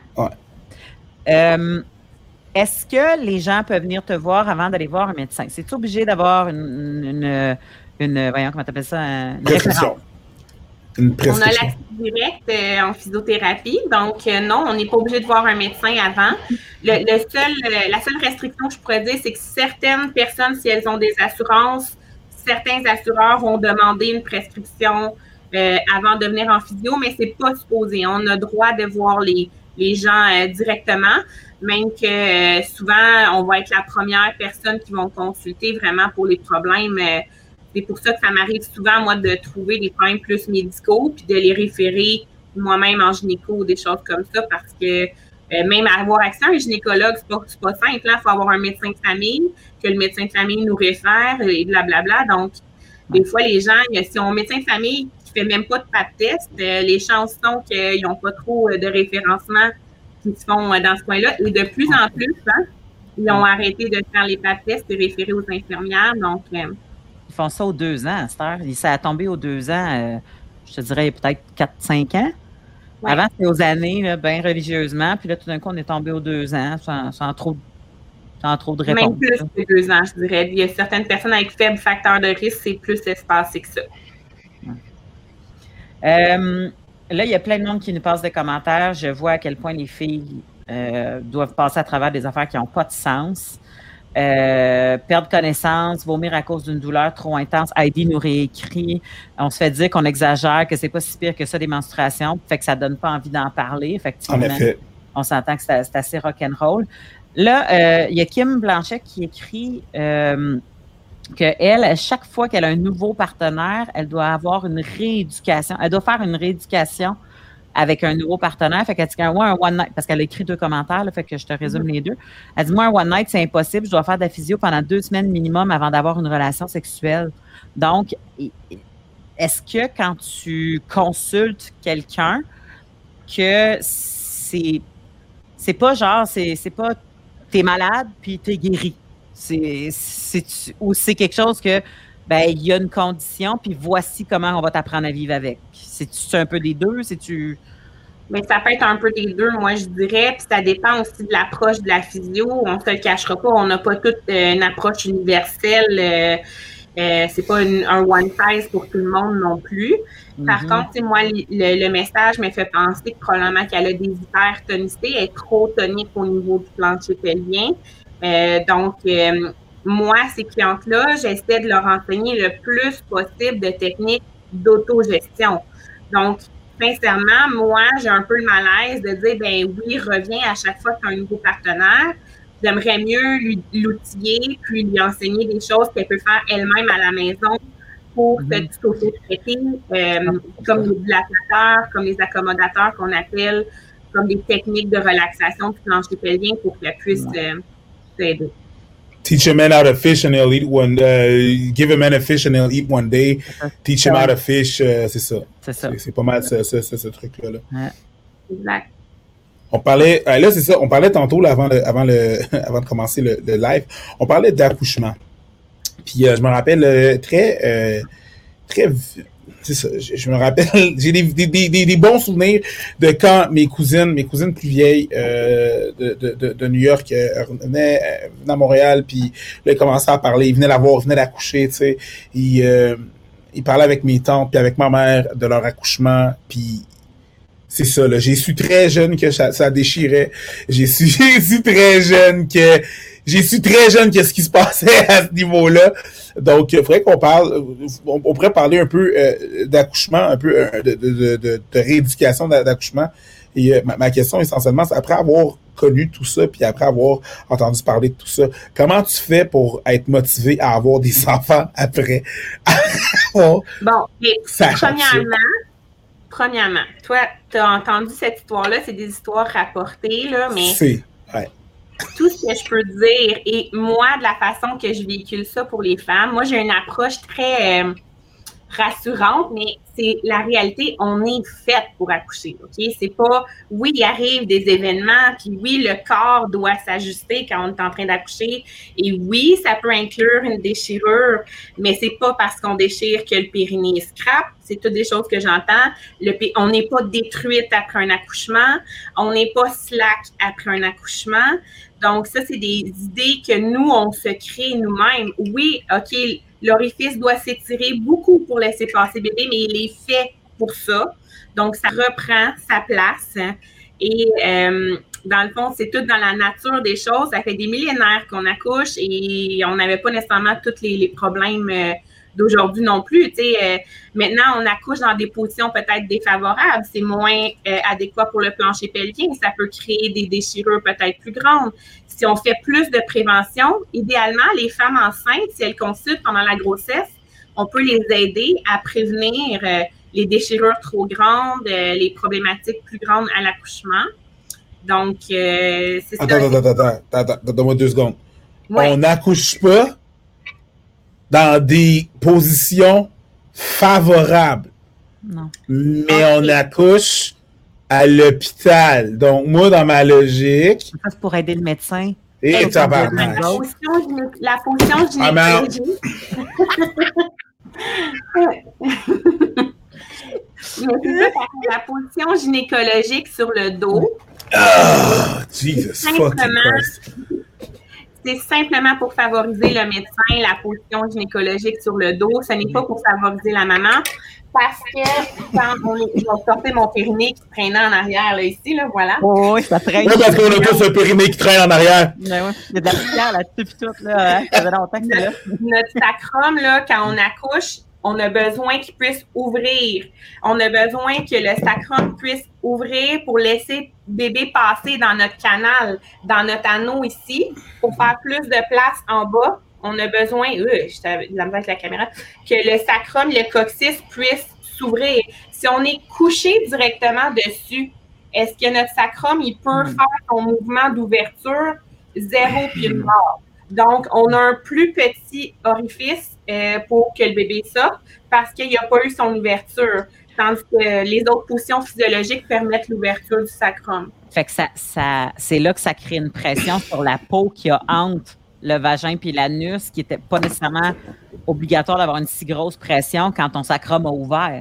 Est-ce que les gens peuvent venir te voir avant d'aller voir un médecin? C'est-tu obligé d'avoir une voyons, comment t'appelles ça? Une prescription. On a l'accès direct en physiothérapie, donc non, on n'est pas obligé de voir un médecin avant. La seule restriction que je pourrais dire, c'est que certaines personnes, si elles ont des assurances, certains assureurs vont demander une prescription avant de venir en physio, mais c'est pas supposé. On a droit de voir les gens directement, même que souvent, on va être la première personne qui vont consulter vraiment pour les problèmes. C'est pour ça que ça m'arrive souvent, moi, de trouver des problèmes plus médicaux puis de les référer moi-même en gynéco ou des choses comme ça parce que même avoir accès à un gynécologue, c'est pas simple. Il faut avoir un médecin de famille, que le médecin de famille nous réfère et blablabla. Donc, des fois, les gens, si on a un médecin de famille qui fait même pas de pap test, les chances sont qu'ils n'ont pas trop de référencement qui se font dans ce coin-là. Et de plus en plus, ils ont arrêté de faire les pap tests et référer aux infirmières. Donc, ils font ça aux 2 ans, Esther. Ça a tombé aux 2 ans, je te dirais peut-être 4-5 ans. Ouais. Avant, c'était aux années, là, bien religieusement. Puis là, tout d'un coup, on est tombé aux 2 ans sans trop de réponses. Même plus que 2 ans, je dirais. Il y a certaines personnes avec faible facteur de risque, c'est plus espacé que ça. Là, il y a plein de monde qui nous passe des commentaires. Je vois à quel point les filles doivent passer à travers des affaires qui n'ont pas de sens. Perdre connaissance, vomir à cause d'une douleur trop intense. Heidi nous réécrit. On se fait dire qu'on exagère, que c'est pas si pire que ça des menstruations, fait que ça donne pas envie d'en parler. Effectivement, en effet. On s'entend que c'est assez rock'n'roll. Là, il y a Kim Blanchet qui écrit qu'elle, chaque fois qu'elle a un nouveau partenaire, elle doit avoir une rééducation. Elle doit faire une rééducation avec un nouveau partenaire. Fait qu'elle dit moi, un one night, parce qu'elle a écrit 2 commentaires, là, fait que je te résume les 2. Elle dit, moi, un one night, c'est impossible. Je dois faire de la physio pendant 2 semaines minimum avant d'avoir une relation sexuelle. Donc, est-ce que quand tu consultes quelqu'un, que c'est pas genre, c'est pas t'es malade puis t'es guéri. Ou c'est quelque chose que, ben, il y a une condition, puis voici comment on va t'apprendre à vivre avec. C'est-tu un peu des deux? Mais ça peut être un peu des deux, moi, je dirais. Puis ça dépend aussi de l'approche de la physio. On ne se le cachera pas. On n'a pas toute une approche universelle. C'est pas un one size pour tout le monde non plus. Par contre, moi, le message me fait penser que probablement qu'elle a des hypertonicités. Elle est trop tonique au niveau du plancher pelvien. Donc, moi, ces clientes-là, j'essaie de leur enseigner le plus possible de techniques d'autogestion. Donc, sincèrement, moi, j'ai un peu le malaise de dire, ben oui, reviens à chaque fois que tu as un nouveau partenaire. J'aimerais mieux l'outiller, puis lui enseigner des choses qu'elle peut faire elle-même à la maison pour s'auto-traiter, comme les dilatateurs, comme les accommodateurs qu'on appelle, comme des techniques de relaxation du plancher pelvien pour qu'elle puisse s'aider. Teach a man how to fish and he'll eat one. Give a man a fish and he'll eat one day. Teach him how to fish, c'est ça. C'est ça. C'est pas mal ce truc-là. Là. Ouais. Exact. On parlait, là c'est ça, on parlait tantôt là, avant de commencer le live, on parlait d'accouchement. Puis je me rappelle c'est ça, je me rappelle, j'ai des bons souvenirs de quand mes cousines plus vieilles de New York venaient à Montréal, puis là, ils commençaient à parler, ils venaient la voir, ils venaient d'accoucher, tu sais, ils parlaient avec mes tantes puis avec ma mère de leur accouchement, puis c'est ça, là, j'ai su très jeune que ça déchirait, j'ai su très jeune que ce qui se passait à ce niveau-là. Donc, il faudrait qu'on parle, on pourrait parler un peu d'accouchement, un peu de rééducation d'accouchement. Et ma question, essentiellement, c'est après avoir connu tout ça, puis après avoir entendu parler de tout ça, comment tu fais pour être motivé à avoir des enfants après? Bon, premièrement, toi, tu as entendu cette histoire-là, c'est des histoires rapportées, là, mais... Ouais. Tout ce que je peux dire, et moi, de la façon que je véhicule ça pour les femmes, moi, j'ai une approche très rassurante, mais c'est la réalité, on est fait pour accoucher, OK? C'est pas, oui, il arrive des événements, puis oui, le corps doit s'ajuster quand on est en train d'accoucher, et oui, ça peut inclure une déchirure, mais c'est pas parce qu'on déchire que le périnée scrape, c'est toutes des choses que j'entends. On n'est pas détruite après un accouchement, on n'est pas slack après un accouchement, donc ça, c'est des idées que nous, on se crée nous-mêmes. Oui, OK, l'orifice doit s'étirer beaucoup pour laisser passer bébé, mais il est fait pour ça. Donc, ça reprend sa place. Et dans le fond, c'est tout dans la nature des choses. Ça fait des millénaires qu'on accouche et on n'avait pas nécessairement tous les problèmes d'aujourd'hui non plus. Maintenant, on accouche dans des positions peut-être défavorables. C'est moins adéquat pour le plancher pelvien. Ça peut créer des déchirures peut-être plus grandes. Si on fait plus de prévention, idéalement, les femmes enceintes, si elles consultent pendant la grossesse, on peut les aider à prévenir les déchirures trop grandes, les problématiques plus grandes à l'accouchement. Donc, c'est ça. Attends, donne-moi 2 secondes. Ouais. On n'accouche pas dans des positions favorables. Non. Mais on accouche à l'hôpital. Donc, moi, dans ma logique... Ça, c'est pour aider le médecin. Et tabarnak. La position gynécologique. La position gynécologique sur le dos. Ah, Jesus fucking Christ. C'est simplement pour favoriser le médecin, la position gynécologique sur le dos. Ce n'est pas pour favoriser la maman. Parce que quand je vais sortir mon périnée qui traînait en arrière, là, ici, là, voilà. Oh, oui, ça traîne. Oui, parce qu'on a tous un périnée qui traîne en arrière. Ouais, ouais. Il y a de la pierre là-dessus pis tout, là. Ça fait longtemps que c'est là. Notre sacrum, là, quand on accouche, on a besoin qu'il puisse ouvrir. On a besoin que le sacrum puisse ouvrir pour laisser bébé passer dans notre canal, dans notre anneau ici, pour faire plus de place en bas. On a besoin, j'étais de la misère avec la caméra, que le sacrum, le coccyx puisse s'ouvrir. Si on est couché directement dessus, est-ce que notre sacrum, il peut faire son mouvement d'ouverture 0 pied mort? Donc, on a un plus petit orifice pour que le bébé sorte parce qu'il n'a pas eu son ouverture. Tandis que les autres positions physiologiques permettent l'ouverture du sacrum. Fait que c'est là que ça crée une pression sur la peau qui a entre le vagin puis l'anus, qui n'était pas nécessairement obligatoire d'avoir une si grosse pression quand ton sacrum a ouvert.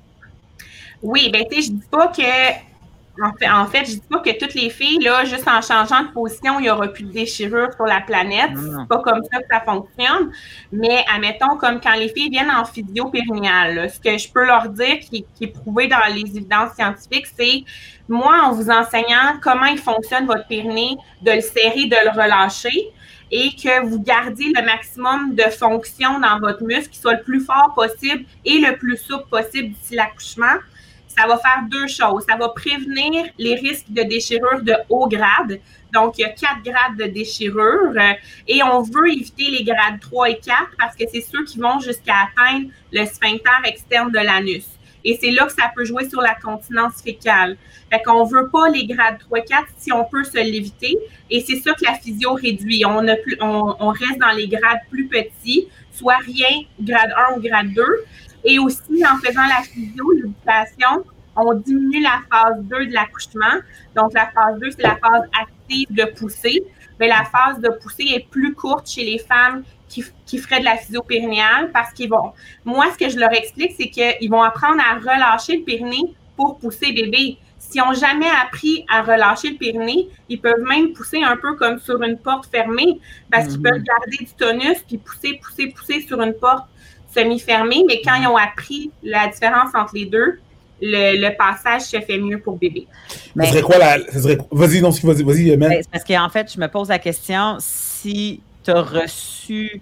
Oui, bien, tu sais, je dis pas que... En fait, je dis pas que toutes les filles, là, juste en changeant de position, il n'y aura plus de déchirure sur la planète. C'est pas comme ça que ça fonctionne. Mais, admettons, comme quand les filles viennent en physio périnéale, là, ce que je peux leur dire, qui est prouvé dans les évidences scientifiques, c'est, moi, en vous enseignant comment il fonctionne votre périnée, de le serrer, de le relâcher, et que vous gardiez le maximum de fonction dans votre muscle, qui soit le plus fort possible et le plus souple possible d'ici l'accouchement, ça va faire 2 choses. Ça va prévenir les risques de déchirure de haut grade. Donc, il y a 4 grades de déchirure et on veut éviter les grades 3 et 4 parce que c'est ceux qui vont jusqu'à atteindre le sphincter externe de l'anus. Et c'est là que ça peut jouer sur la continence fécale. Fait qu'on veut pas les grades 3 et 4 si on peut se l'éviter. Et c'est ça que la physio réduit. On reste dans les grades plus petits, soit rien, grade 1 ou grade 2. Et aussi, en faisant la physio, l'éducation, on diminue la phase 2 de l'accouchement. Donc, la phase 2, c'est la phase active de poussée. Mais la phase de poussée est plus courte chez les femmes qui feraient de la physio-périnéale parce qu'ils vont... Moi, ce que je leur explique, c'est qu'ils vont apprendre à relâcher le périnée pour pousser bébé. S'ils n'ont jamais appris à relâcher le périnée, ils peuvent même pousser un peu comme sur une porte fermée parce qu'ils peuvent garder du tonus puis pousser sur une porte semi-fermée. Mais quand ils ont appris la différence entre les deux, le passage se fait mieux pour bébé. Mais... Ça serait quoi Vas-y, Mel. Parce qu'en fait, je me pose la question, si tu as reçu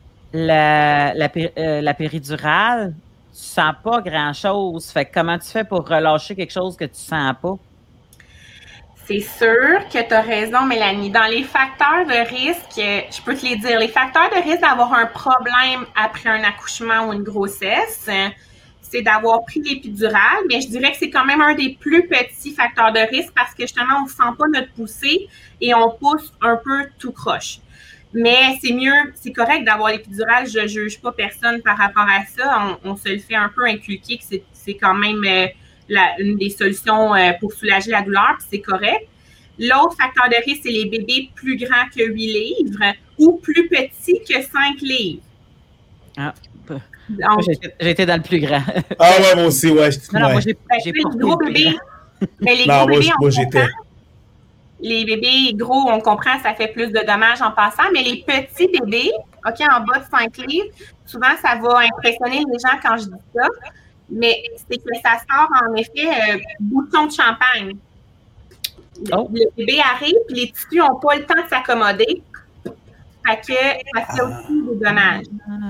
la péridurale, tu sens pas grand-chose. Fait que comment tu fais pour relâcher quelque chose que tu sens pas? C'est sûr que tu as raison, Mélanie. Dans les facteurs de risque, je peux te les dire. Les facteurs de risque d'avoir un problème après un accouchement ou une grossesse, c'est d'avoir pris l'épidurale, mais je dirais que c'est quand même un des plus petits facteurs de risque parce que justement, on ne sent pas notre poussée et on pousse un peu tout croche. Mais c'est mieux, c'est correct d'avoir l'épidurale, je ne juge pas personne par rapport à ça. On se le fait un peu inculquer que c'est quand même une des solutions pour soulager la douleur, puis c'est correct. L'autre facteur de risque, c'est les bébés plus grands que 8 livres ou plus petits que 5 livres. Ah, donc, j'ai été dans le plus grand. Ah ouais, moi aussi, ouais. Non, moi, j'ai pas les gros bébés. Mais les gros bébés, moi, j'étais... Les bébés gros, on comprend, ça fait plus de dommages en passant, mais les petits bébés, OK, en bas de 5 livres, souvent, ça va impressionner les gens quand je dis ça, mais c'est que ça sort, en effet, bouton de champagne. Oh. Le bébé arrive, puis les tissus n'ont pas le temps de s'accommoder. Fait que ça fait aussi des dommages.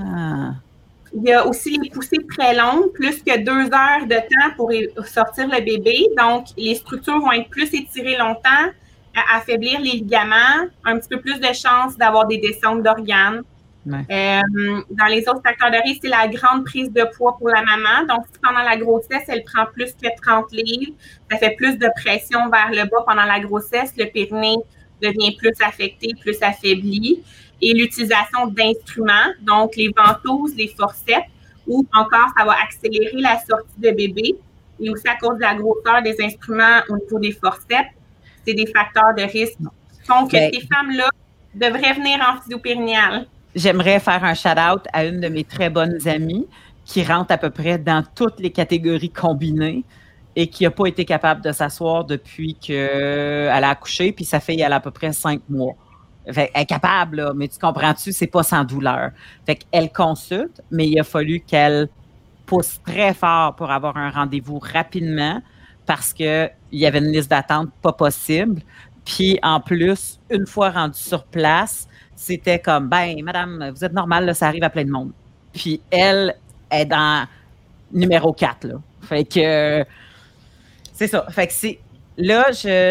Il y a aussi les poussées très longues, plus que 2 heures de temps pour sortir le bébé. Donc, les structures vont être plus étirées longtemps, affaiblir les ligaments, un petit peu plus de chances d'avoir des descentes d'organes. Ouais. Dans les autres facteurs de risque, c'est la grande prise de poids pour la maman. Donc, si pendant la grossesse, elle prend plus que 30 livres, ça fait plus de pression vers le bas pendant la grossesse. Le périnée devient plus affecté, plus affaibli. Et l'utilisation d'instruments, donc les ventouses, les forceps, ou encore, ça va accélérer la sortie de bébé. Et aussi, à cause de la grosseur des instruments au niveau des forceps, c'est des facteurs de risque qui font que ces femmes-là devraient venir en physio-périnéale. J'aimerais faire un shout-out à une de mes très bonnes amies qui rentre à peu près dans toutes les catégories combinées et qui n'a pas été capable de s'asseoir depuis qu'elle a accouché, puis ça fait elle a à peu près 5 mois. Fait, elle est capable, là, mais tu comprends-tu, c'est pas sans douleur. Fait qu'elle consulte, mais il a fallu qu'elle pousse très fort pour avoir un rendez-vous rapidement parce qu'il y avait une liste d'attente pas possible. Puis en plus, une fois rendue sur place, c'était comme, ben, madame, vous êtes normale, là, ça arrive à plein de monde. Puis elle est dans numéro 4, là. Fait que c'est ça. Fait que c'est... Là,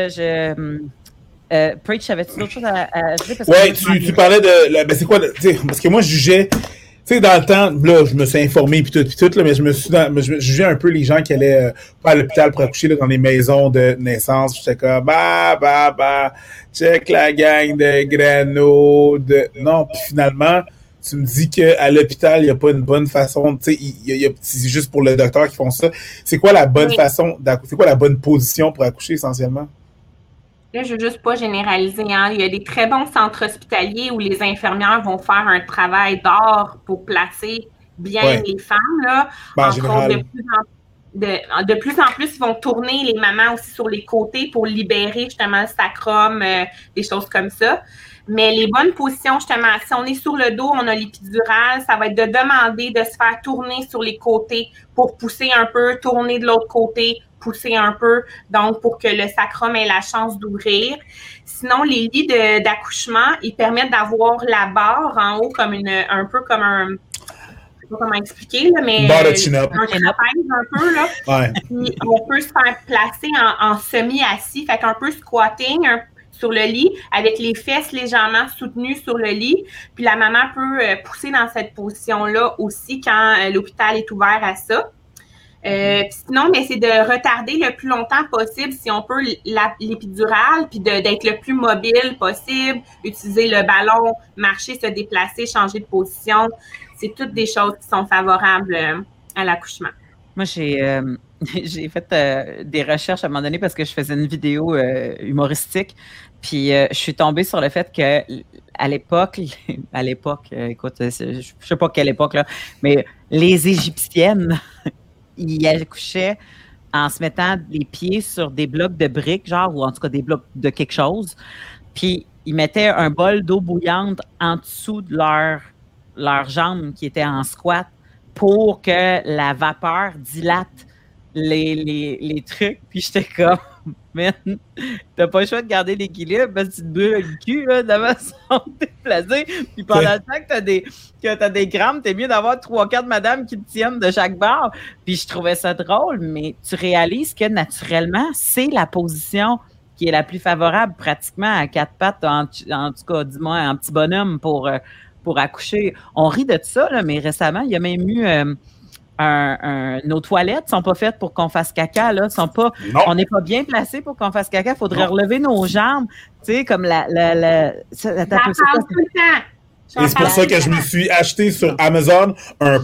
Preach, avais-tu d'autres choses à dire? Oui, tu parlais de... Ben c'est quoi? Parce que moi, je jugeais... Tu sais, dans le temps, là, je me suis informé puis tout, là, mais je jugeais un peu les gens qui allaient pas à l'hôpital pour accoucher là, dans les maisons de naissance. J'étais comme, check la gang de Grano. Non, puis finalement, tu me dis qu'à l'hôpital, il n'y a pas une bonne façon, tu sais, c'est juste pour le docteur qui font ça. C'est quoi la bonne façon d'accoucher? C'est quoi la bonne position pour accoucher essentiellement? Là, je ne veux juste pas généraliser. Hein. Il y a des très bons centres hospitaliers où les infirmières vont faire un travail d'or pour placer bien les femmes. Là. De plus en plus, ils vont tourner les mamans aussi sur les côtés pour libérer justement le sacrum, des choses comme ça. Mais les bonnes positions, justement, si on est sur le dos, on a l'épidurale, ça va être de demander de se faire tourner sur les côtés pour pousser un peu, tourner de l'autre côté, pousser un peu, donc pour que le sacrum ait la chance d'ouvrir. Sinon, les lits d'accouchement, ils permettent d'avoir la barre en haut comme un peu comme un... Je sais pas comment expliquer, là, mais un chin-up un peu, là. Ouais. Puis on peut se faire placer en semi-assis, fait qu'un peu squatting, sur le lit, avec les fesses légèrement soutenues sur le lit. Puis la maman peut pousser dans cette position-là aussi quand l'hôpital est ouvert à ça. Sinon, mais c'est de retarder le plus longtemps possible, si on peut, l'épidurale, puis d'être le plus mobile possible, utiliser le ballon, marcher, se déplacer, changer de position. C'est toutes des choses qui sont favorables à l'accouchement. Moi, j'ai fait des recherches à un moment donné parce que je faisais une vidéo humoristique. Puis je suis tombée sur le fait que à l'époque, écoute, je sais pas quelle époque, là, mais les Égyptiennes, ils accouchaient en se mettant les pieds sur des blocs de briques, genre, ou en tout cas des blocs de quelque chose. Puis ils mettaient un bol d'eau bouillante en dessous de leurs jambes qui étaient en squat pour que la vapeur dilate les trucs. Puis j'étais comme, man, t'as pas le choix de garder l'équilibre parce que tu te brûles le cul, là, devant son déplacé. Puis pendant le temps que t'as des grammes, t'es mieux d'avoir 3-4 madames qui te tiennent de chaque barre. Puis je trouvais ça drôle, mais tu réalises que naturellement, c'est la position qui est la plus favorable pratiquement à 4 pattes, en tout cas, dis-moi, un petit bonhomme pour accoucher. On rit de ça, là, mais récemment, il y a même eu nos toilettes sont pas faites pour qu'on fasse caca, là. On n'est pas bien placé pour qu'on fasse caca. Il faudrait relever nos jambes. Tu sais, comme tout le temps. Et c'est pour ça que je me suis acheté sur Amazon un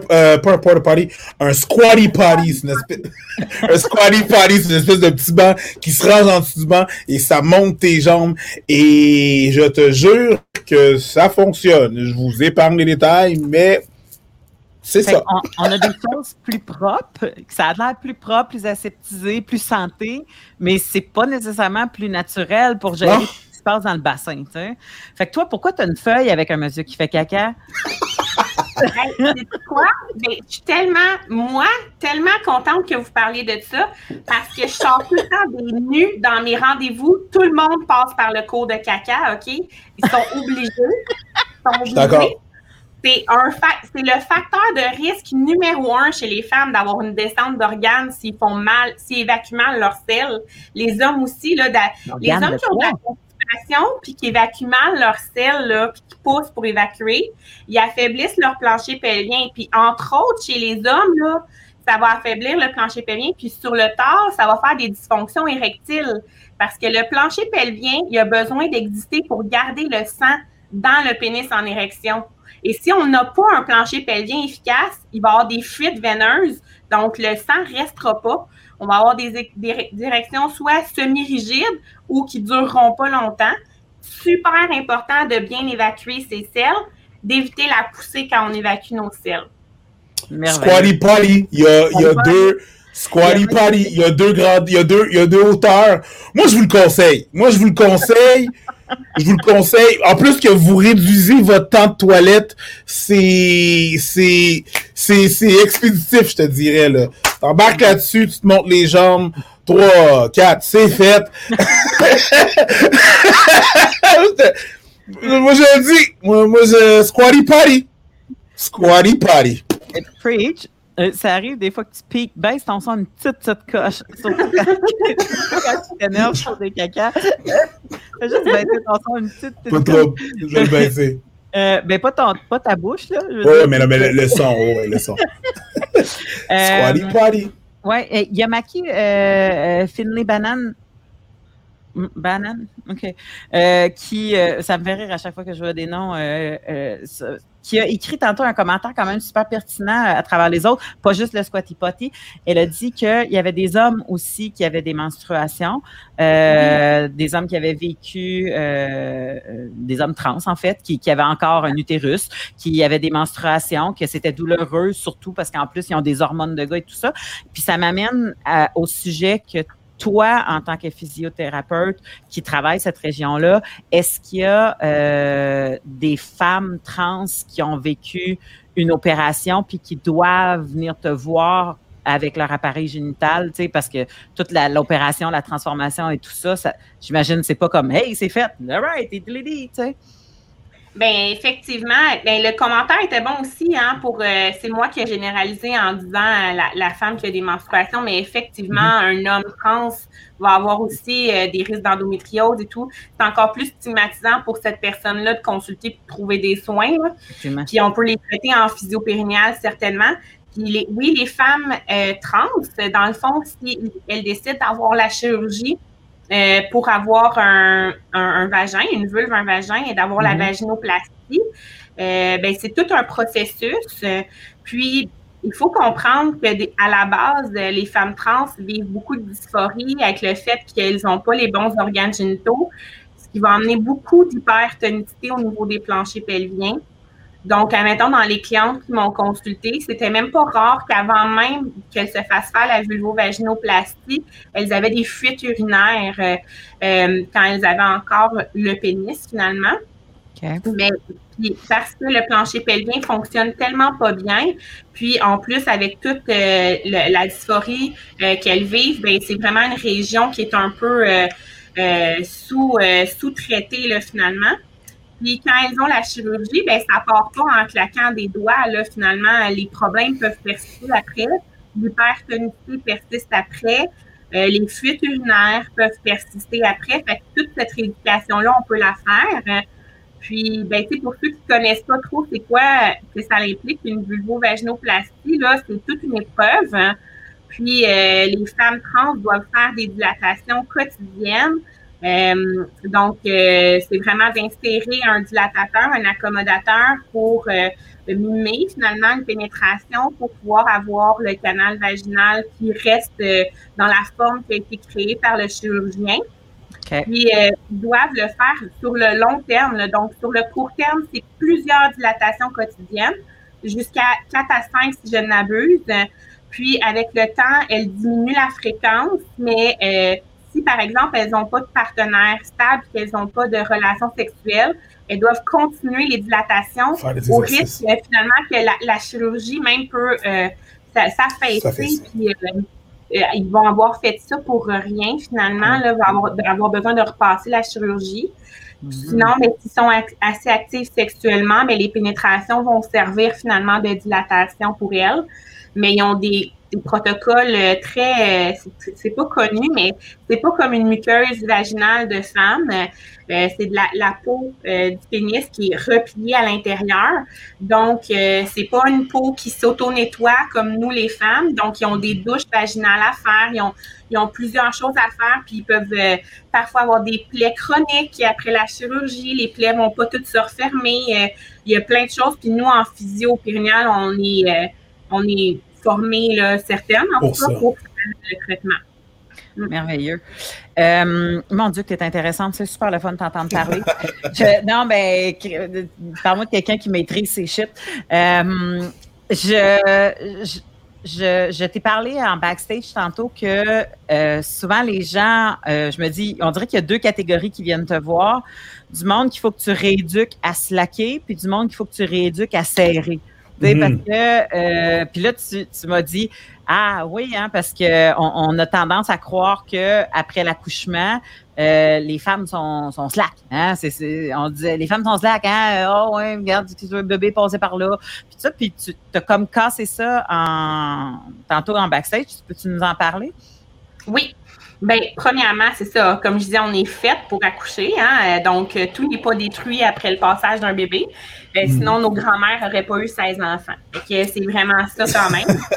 un squatty potty. Un squatty potty, c'est une espèce de petit banc qui se range en dessous du banc et ça monte tes jambes. Et je te jure que ça fonctionne. Je vous épargne les détails, mais c'est ça. On a des choses plus propres, ça a l'air plus propre, plus aseptisé, plus santé, mais c'est pas nécessairement plus naturel pour gérer ce qui se passe dans le bassin, tu sais. Fait que toi, pourquoi tu as une feuille avec un monsieur qui fait caca? C'est quoi? Mais je suis tellement contente que vous parliez de ça parce que je sors tout le temps des nus dans mes rendez-vous. Tout le monde passe par le cours de caca, OK? Ils sont obligés. D'accord. C'est le facteur de risque numéro 1 chez les femmes d'avoir une descente d'organes s'ils font mal, s'ils évacuent mal leur selle. Les hommes aussi, là, les hommes qui ont de la constipation puis qui évacuent mal leur selle, là, puis qui poussent pour évacuer, ils affaiblissent leur plancher pelvien. Puis entre autres, chez les hommes, là, ça va affaiblir le plancher pelvien. Puis sur le tard, ça va faire des dysfonctions érectiles. Parce que le plancher pelvien, il a besoin d'exister pour garder le sang dans le pénis en érection. Et si on n'a pas un plancher pelvien efficace, il va y avoir des fuites veineuses, donc le sang ne restera pas. On va avoir des directions soit semi-rigides ou qui ne dureront pas longtemps. Super important de bien évacuer ces selles, d'éviter la poussée quand on évacue nos selles. Squatty potty, il y a deux squatty potty, il y a deux hauteurs. Moi, je vous le conseille. En plus que vous réduisez votre temps de toilette, c'est expéditif, je te dirais, là. T'embarques là-dessus, tu te montes les jambes. 3, 4, c'est fait. Moi, je dis, Squatty potty. Preach. Ça arrive des fois que tu piques, baisse ton son une petite coche. Surtout quand tu t'énerves sur des caca. Fais juste baisser ton son une petite Pas trop, je vais le baisser. Ben pas ta bouche, là. Oui, mais le son, le son. Squatty potty. Oui, Yamaki Finley Banane, OK. Qui, ça me fait rire à chaque fois que je vois des noms, qui a écrit tantôt un commentaire quand même super pertinent à travers les autres, pas juste le Squatty Potty. Elle a dit qu'il y avait des hommes aussi qui avaient des menstruations, des hommes qui avaient vécu, des hommes trans en fait, qui avaient encore un utérus, qui avaient des menstruations, que c'était douloureux surtout parce qu'en plus, ils ont des hormones de gars et tout ça. Puis ça m'amène au sujet que toi, en tant que physiothérapeute qui travaille cette région-là, est-ce qu'il y a des femmes trans qui ont vécu une opération puis qui doivent venir te voir avec leur appareil génital, tu sais, parce que toute l'opération, la transformation et tout ça, j'imagine, c'est pas comme « Hey, c'est fait, all right, it's lady », tu sais. Bien, effectivement, le commentaire était bon aussi, hein, c'est moi qui ai généralisé en disant la femme qui a des menstruations, mais effectivement, un homme trans va avoir aussi des risques d'endométriose et tout. C'est encore plus stigmatisant pour cette personne-là de consulter pour trouver des soins, là. Puis on peut les traiter en physio-périnéale, certainement. Puis les femmes trans, dans le fond, si elles décident d'avoir la chirurgie, pour avoir un vagin, une vulve, un vagin et d'avoir la vaginoplastie, c'est tout un processus. Puis, il faut comprendre que à la base, les femmes trans vivent beaucoup de dysphorie avec le fait qu'elles n'ont pas les bons organes génitaux, ce qui va amener beaucoup d'hypertonicité au niveau des planchers pelviens. Donc, admettons, dans les clientes qui m'ont consulté, c'était même pas rare qu'avant même qu'elles se fassent faire la vulvovaginoplastie, elles avaient des fuites urinaires quand elles avaient encore le pénis, finalement. Okay. Mais parce que le plancher pelvien fonctionne tellement pas bien, puis en plus, avec toute la dysphorie qu'elles vivent, ben c'est vraiment une région qui est un peu sous-traitée, là, finalement. Puis quand elles ont la chirurgie, ben ça part pas en claquant des doigts. Là, finalement, les problèmes peuvent persister après. L'hypertonicité persiste après. Les fuites urinaires peuvent persister après. Fait que toute cette rééducation-là, on peut la faire. Puis, ben, tu sais, pour ceux qui connaissent pas trop c'est quoi que ça implique, une vulvovaginoplastie, là, c'est toute une épreuve. Hein. Puis, les femmes trans doivent faire des dilatations quotidiennes. Donc, c'est vraiment d'insérer un dilatateur, un accommodateur pour mimer finalement une pénétration pour pouvoir avoir le canal vaginal qui reste dans la forme qui a été créée par le chirurgien. Okay. Puis, ils doivent le faire sur le long terme. Là. Donc, sur le court terme, c'est plusieurs dilatations quotidiennes, jusqu'à 4 à 5 si je n'abuse. Puis, avec le temps, elles diminuent la fréquence, mais si, par exemple, elles n'ont pas de partenaire stable, qu'elles n'ont pas de relation sexuelle, elles doivent continuer les dilatations au risque, finalement, que la chirurgie même peut s'affaisser. Puis, ils vont avoir fait ça pour rien, finalement. Là, vont avoir besoin de repasser la chirurgie. Sinon, mais s'ils sont assez actifs sexuellement, mais les pénétrations vont servir finalement de dilatation pour elles. Mais ils ont des protocoles très... c'est pas connu, mais c'est pas comme une muqueuse vaginale de femme. C'est de la peau du pénis qui est repliée à l'intérieur. Donc, c'est pas une peau qui s'auto-nettoie comme nous, les femmes. Donc, ils ont des douches vaginales à faire. Ils ont plusieurs choses à faire. Puis, ils peuvent parfois avoir des plaies chroniques après la chirurgie. Les plaies vont pas toutes se refermer. Il y a plein de choses. Puis, nous, en physio périnéale, on est formés, là, certaines, en tout cas, pour le traitement. Merveilleux. Mon Dieu, que t'es intéressante. C'est super le fun de t'entendre parler. Non, mais parle-moi de quelqu'un qui maîtrise ses shit. Je t'ai parlé en backstage tantôt que souvent les gens, je me dis, on dirait qu'il y a 2 catégories qui viennent te voir. Du monde qu'il faut que tu rééduques à slacker, puis du monde qu'il faut que tu rééduques à serrer. Parce que, puis là, tu m'as dit, ah oui, hein, parce que on a tendance à croire que après l'accouchement, les femmes sont slack. Hein, on disait, les femmes sont slack. Hein, oh ouais, regarde, le bébé passé par là. Puis ça, puis tu as comme cassé ça tantôt en backstage. Peux-tu nous en parler? Oui. Bien, premièrement, c'est ça. Comme je disais, on est fait pour accoucher. Hein? Donc, tout n'est pas détruit après le passage d'un bébé. Sinon, nos grands-mères n'auraient pas eu 16 enfants. Donc, c'est vraiment ça quand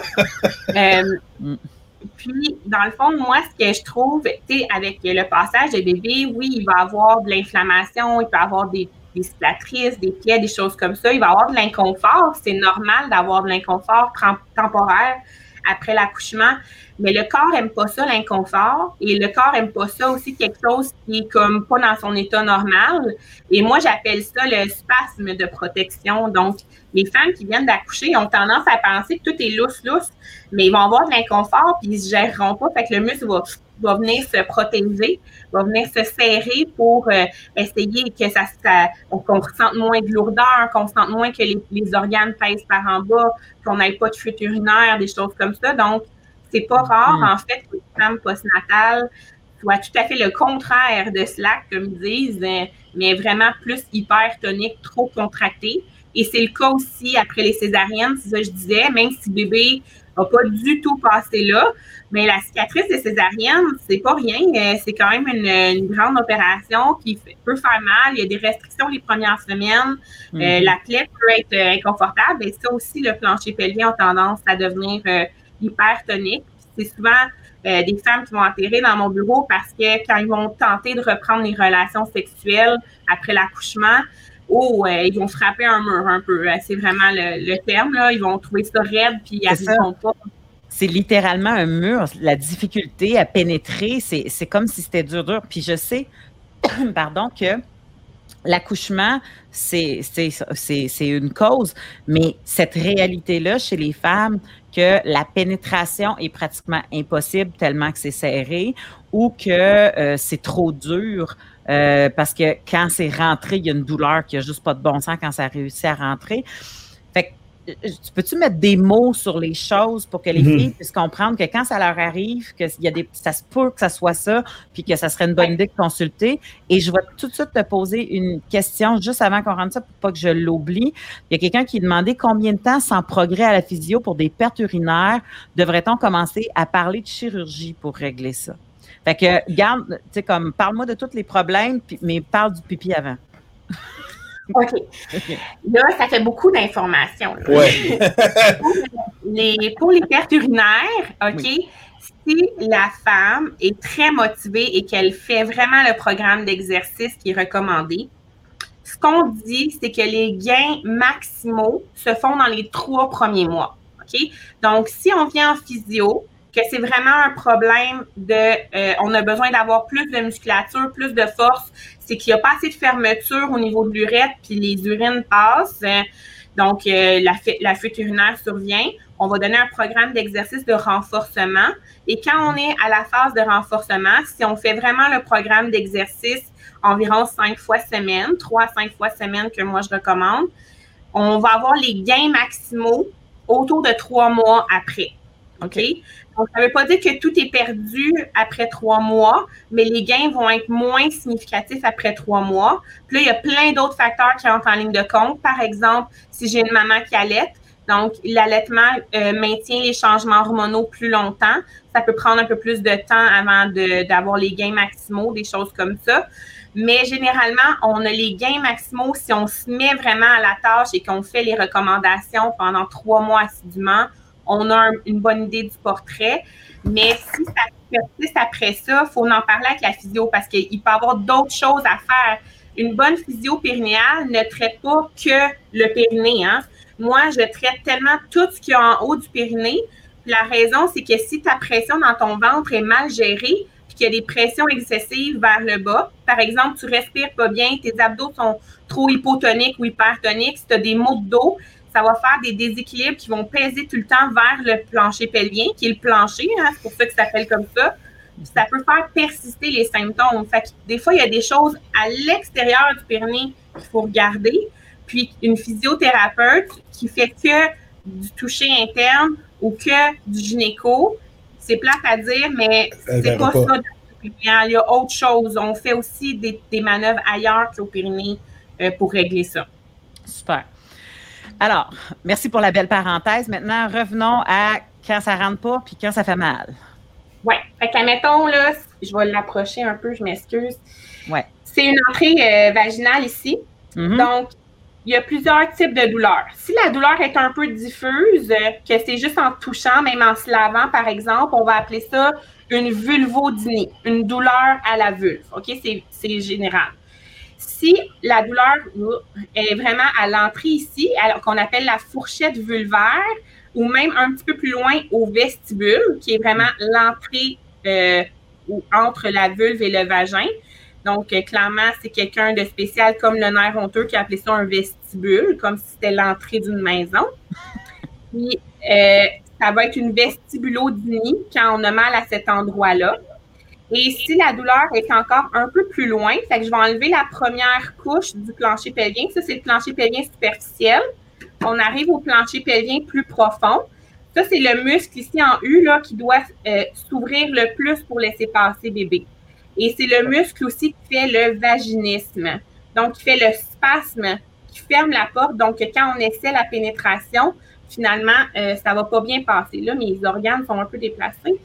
même. Puis, dans le fond, moi, ce que je trouve, tu sais, avec le passage de bébé, oui, il va avoir de l'inflammation, il peut avoir des cicatrices, des plaies, des choses comme ça. Il va avoir de l'inconfort. C'est normal d'avoir de l'inconfort temporaire après l'accouchement. Mais le corps aime pas ça, l'inconfort, et le corps aime pas ça aussi, quelque chose qui est comme pas dans son état normal. Et moi, j'appelle ça le spasme de protection. Donc, les femmes qui viennent d'accoucher ont tendance à penser que tout est lousse, mais ils vont avoir de l'inconfort, puis ils se géreront pas. Fait que le muscle va venir se protéger, va venir se serrer pour essayer que qu'on ressente moins de lourdeur, qu'on sente moins que les organes pèsent par en bas, qu'on n'ait pas de fuite urinaire, des choses comme ça. Donc, c'est pas rare, en fait, que les femmes postnatales soient tout à fait le contraire de slack, comme ils disent, mais vraiment plus hypertonique, trop contracté. Et c'est le cas aussi après les césariennes, c'est ça que je disais, même si bébé n'a pas du tout passé là, mais la cicatrice de césarienne, c'est pas rien. C'est quand même une grande opération qui peut faire mal. Il y a des restrictions les premières semaines. La plaie peut être inconfortable. Et ça aussi, le plancher pelvien a tendance à devenir hypertonique. C'est souvent des femmes qui vont atterrir dans mon bureau parce que quand ils vont tenter de reprendre les relations sexuelles après l'accouchement, ils vont frapper un mur un peu. C'est vraiment le terme, là. Ils vont trouver ça raide, puis ils n'arriveront pas. C'est littéralement un mur. La difficulté à pénétrer, c'est comme si c'était dur. Puis je sais, pardon, que l'accouchement, c'est une cause, mais cette réalité-là chez les femmes, que la pénétration est pratiquement impossible tellement que c'est serré ou que c'est trop dur parce que quand c'est rentré, il y a une douleur qui n'a juste pas de bon sens quand ça réussit à rentrer. Fait que, peux-tu mettre des mots sur les choses pour que les filles puissent comprendre que quand ça leur arrive, que ça se peut que ça soit ça, puis que ça serait une bonne idée de consulter. Et je vais tout de suite te poser une question juste avant qu'on rentre ça pour pas que je l'oublie. Il y a quelqu'un qui demandait combien de temps sans progrès à la physio pour des pertes urinaires devrait-on commencer à parler de chirurgie pour régler ça? Fait que, garde, tu sais, comme, parle-moi de tous les problèmes, mais parle du pipi avant. OK. Là, ça fait beaucoup d'informations. Ouais. Pour les pertes urinaires, OK, si la femme est très motivée et qu'elle fait vraiment le programme d'exercice qui est recommandé, ce qu'on dit, c'est que les gains maximaux se font dans les 3 premiers mois. OK? Donc, si on vient en physio, que c'est vraiment un problème on a besoin d'avoir plus de musculature, plus de force, c'est qu'il n'y a pas assez de fermeture au niveau de l'urètre, puis les urines passent. Donc, la fuite urinaire survient. On va donner un programme d'exercice de renforcement. Et quand on est à la phase de renforcement, si on fait vraiment le programme d'exercice environ 5 fois semaine, 3 à 5 fois semaine que moi je recommande, on va avoir les gains maximaux autour de 3 mois après. OK? Donc, ça ne veut pas dire que tout est perdu après 3 mois, mais les gains vont être moins significatifs après 3 mois. Puis là, il y a plein d'autres facteurs qui entrent en ligne de compte. Par exemple, si j'ai une maman qui allaite, donc l'allaitement maintient les changements hormonaux plus longtemps. Ça peut prendre un peu plus de temps avant d'avoir les gains maximaux, des choses comme ça. Mais généralement, on a les gains maximaux si on se met vraiment à la tâche et qu'on fait les recommandations pendant 3 mois assidûment. On a une bonne idée du portrait, mais si ça persiste après ça, il faut en parler avec la physio parce qu'il peut y avoir d'autres choses à faire. Une bonne physio périnéale ne traite pas que le périnée. Hein? Moi, je traite tellement tout ce qu'il y a en haut du périnée. La raison, c'est que si ta pression dans ton ventre est mal gérée, puis qu'il y a des pressions excessives vers le bas, par exemple, tu respires pas bien, tes abdos sont trop hypotoniques ou hypertoniques, si tu as des maux de dos, ça va faire des déséquilibres qui vont peser tout le temps vers le plancher pelvien, qui est le plancher, hein, c'est pour ça que ça s'appelle comme ça. Puis ça peut faire persister les symptômes. Fait que des fois, il y a des choses à l'extérieur du périnée qu'il faut regarder. Puis une physiothérapeute qui fait que du toucher interne ou que du gynéco, c'est plate à dire, mais c'est pas ça. Il y a autre chose. On fait aussi des manœuvres ailleurs qu'au périnée pour régler ça. Super. Alors, merci pour la belle parenthèse. Maintenant, revenons à quand ça rentre pas puis quand ça fait mal. Oui. Fait qu'admettons, là, je vais l'approcher un peu, je m'excuse. Ouais. C'est une entrée vaginale ici. Mm-hmm. Donc, il y a plusieurs types de douleurs. Si la douleur est un peu diffuse, que c'est juste en touchant, même en se lavant, par exemple, on va appeler ça une vulvodynie, une douleur à la vulve. OK? C'est général. Si la douleur est vraiment à l'entrée ici, qu'on appelle la fourchette vulvaire, ou même un petit peu plus loin au vestibule, qui est vraiment l'entrée entre la vulve et le vagin. Donc, clairement, c'est quelqu'un de spécial comme le nerf honteux qui a appelé ça un vestibule, comme si c'était l'entrée d'une maison. Puis, ça va être une vestibulodynie quand on a mal à cet endroit-là. Et si la douleur est encore un peu plus loin, fait que je vais enlever la première couche du plancher pelvien. Ça, c'est le plancher pelvien superficiel. On arrive au plancher pelvien plus profond. Ça, c'est le muscle ici en U là, qui doit s'ouvrir le plus pour laisser passer bébé. Et c'est le muscle aussi qui fait le vaginisme. Donc, qui fait le spasme, qui ferme la porte. Donc, quand on essaie la pénétration, finalement, ça va pas bien passer. Là, mes organes sont un peu déplacés.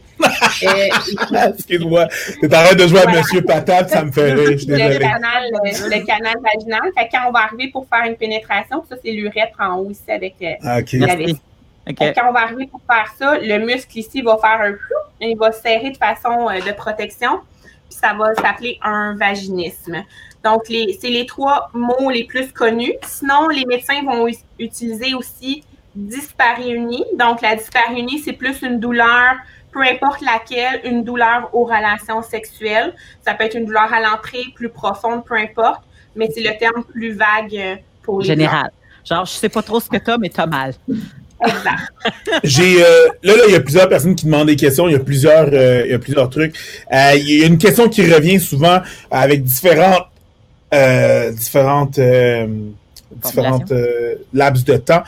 Excuse-moi, t'arrêtes de jouer à Monsieur Patate, ça me fait rire. Je suis désolée. Le canal vaginal. Fait que quand on va arriver pour faire une pénétration, ça, c'est l'urètre en haut ici avec la vessie. Okay. Quand on va arriver pour faire ça, le muscle ici va faire un flou, il va serrer de façon de protection, puis ça va s'appeler un vaginisme. Donc, c'est les 3 mots les plus connus. Sinon, les médecins vont utiliser aussi dyspareunie. Donc, la dyspareunie, c'est plus une douleur, peu importe laquelle, une douleur aux relations sexuelles. Ça peut être une douleur à l'entrée, plus profonde, peu importe, mais c'est le terme plus vague pour les général. Genre, je sais pas trop ce que t'as, mais t'as mal. Exact. Là, il y a plusieurs personnes qui demandent des questions. Il y a plusieurs trucs. Il y a une question qui revient souvent avec différentes laps de temps.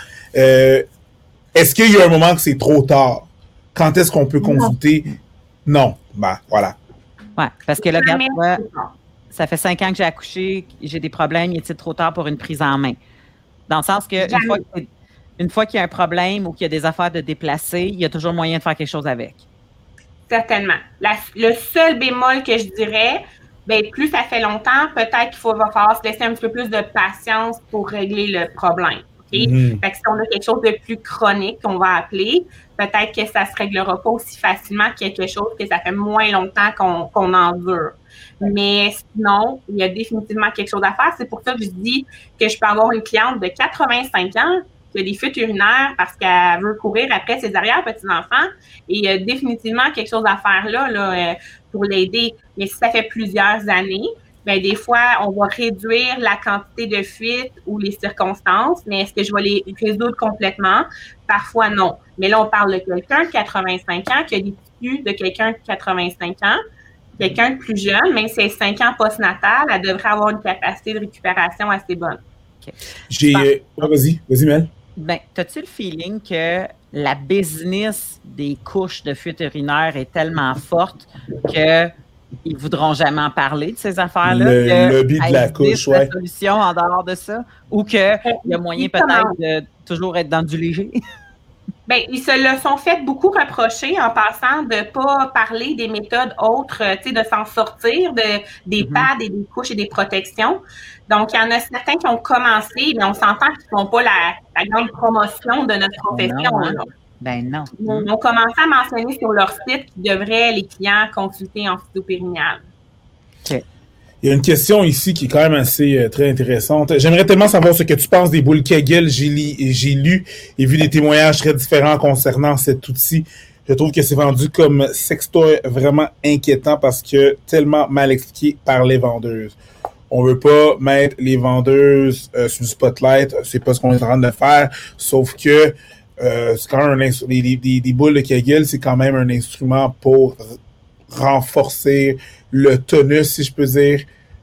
Est-ce qu'il y a un moment que c'est trop tard? Quand est-ce qu'on peut consulter? Non. Ben, voilà. Ouais, parce que là, regarde, ça fait 5 ans que j'ai accouché, j'ai des problèmes, il est-il trop tard pour une prise en main? Dans le sens que une fois qu'il y a un problème ou qu'il y a des affaires de déplacer, il y a toujours moyen de faire quelque chose avec. Certainement. Le seul bémol que je dirais, bien, plus ça fait longtemps, peut-être qu'il va falloir se laisser un petit peu plus de patience pour régler le problème. Okay? Fait que si on a quelque chose de plus chronique qu'on va appeler, peut-être que ça ne se réglera pas aussi facilement que quelque chose que ça fait moins longtemps qu'on endure. Mais sinon, il y a définitivement quelque chose à faire. C'est pour ça que je dis que je peux avoir une cliente de 85 ans qui a des fuites urinaires parce qu'elle veut courir après ses arrière-petits-enfants. Et il y a définitivement quelque chose à faire là pour l'aider. Mais si ça fait plusieurs années, bien, des fois, on va réduire la quantité de fuites ou les circonstances, mais est-ce que je vais les résoudre complètement? Parfois, non. Mais là, on parle de quelqu'un de 85 ans qui a des tissus de quelqu'un de 85 ans. Quelqu'un de plus jeune, même si elle est 5 ans postnatal, elle devrait avoir une capacité de récupération assez bonne. Okay. Vas-y, Mel. Ben, as-tu le feeling que la business des couches de fuite urinaire est tellement forte qu'ils ne voudront jamais en parler de ces affaires-là? Le lobby de la couche, ouais. Solution en dehors de ça? Ou qu'il y a moyen peut-être de toujours être dans du léger? Bien, ils se le sont fait beaucoup reprocher en passant de ne pas parler des méthodes autres, tu sais, de s'en sortir des pads et des couches et des protections. Donc, il y en a certains qui ont commencé, mais on s'entend qu'ils ne font pas la grande promotion de notre profession. Non, hein? Ben non. Ils ont commencé à mentionner sur leur site qu'ils devraient, les clients, consulter en physio-périnéale. OK. Il y a une question ici qui est quand même assez très intéressante. J'aimerais tellement savoir ce que tu penses des boules Kegel. J'ai lu et vu des témoignages très différents concernant cet outil. Je trouve que c'est vendu comme sextoy vraiment inquiétant parce que tellement mal expliqué par les vendeuses. On veut pas mettre les vendeuses sur le spotlight. C'est pas ce qu'on est en train de faire. Sauf que c'est quand même des boules de Kegel, c'est quand même un instrument pour renforcer le tonus, si je peux dire,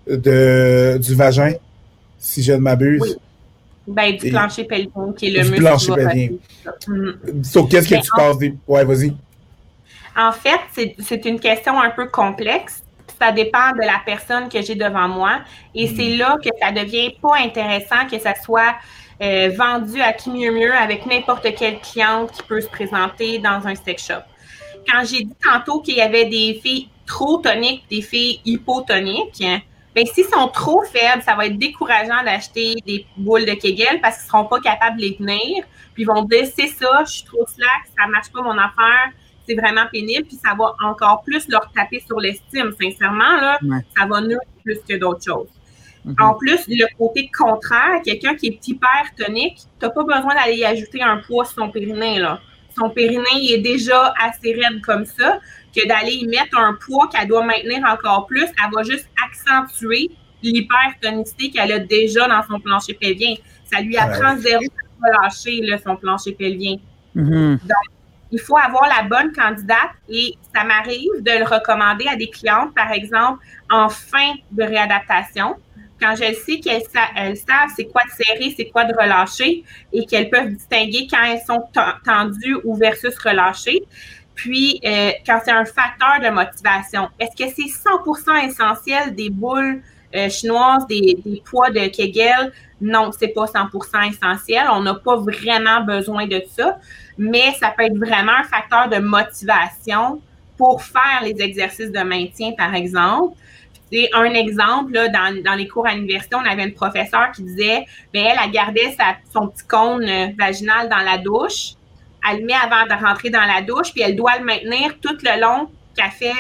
du vagin, si je ne m'abuse. Oui. Ben, du plancher pelvien, qui est le muscle. Du plancher pelvien. So, qu'est-ce que tu penses des... Ouais, vas-y. En fait, c'est une question un peu complexe. Ça dépend de la personne que j'ai devant moi. Et c'est là que ça devient pas intéressant que ça soit vendu à qui mieux avec n'importe quelle cliente qui peut se présenter dans un sex shop. Quand j'ai dit tantôt qu'il y avait des filles trop toniques, des filles hypotoniques, bien, s'ils sont trop faibles, ça va être décourageant d'acheter des boules de Kegel parce qu'ils ne seront pas capables de les tenir. Puis ils vont dire, c'est ça, je suis trop slack, ça ne marche pas mon affaire, c'est vraiment pénible. Puis ça va encore plus leur taper sur l'estime. Sincèrement, là, ça va nuire plus que d'autres choses. En plus, le côté contraire, quelqu'un qui est hypertonique, tu n'as pas besoin d'aller y ajouter un poids sur son périnée, là. Son périnée, il est déjà assez raide comme ça, que d'aller y mettre un poids qu'elle doit maintenir encore plus, elle va juste accentuer l'hypertonicité qu'elle a déjà dans son plancher pelvien. Ça lui apprend zéro à relâcher là, son plancher pelvien. Donc, il faut avoir la bonne candidate et ça m'arrive de le recommander à des clientes, par exemple, en fin de réadaptation. Quand je sais qu'elles savent c'est quoi de serrer, c'est quoi de relâcher et qu'elles peuvent distinguer quand elles sont tendues ou versus relâchées. Puis, quand c'est un facteur de motivation, est-ce que c'est 100% essentiel des boules chinoises, des poids de Kegel? Non, c'est pas 100% essentiel. On n'a pas vraiment besoin de ça, mais ça peut être vraiment un facteur de motivation pour faire les exercices de maintien, par exemple. C'est un exemple, là, dans les cours à l'université, on avait une professeure qui disait, bien, elle gardait son petit cône vaginal dans la douche. Elle le met avant de rentrer dans la douche, puis elle doit le maintenir tout le long qu'elle fait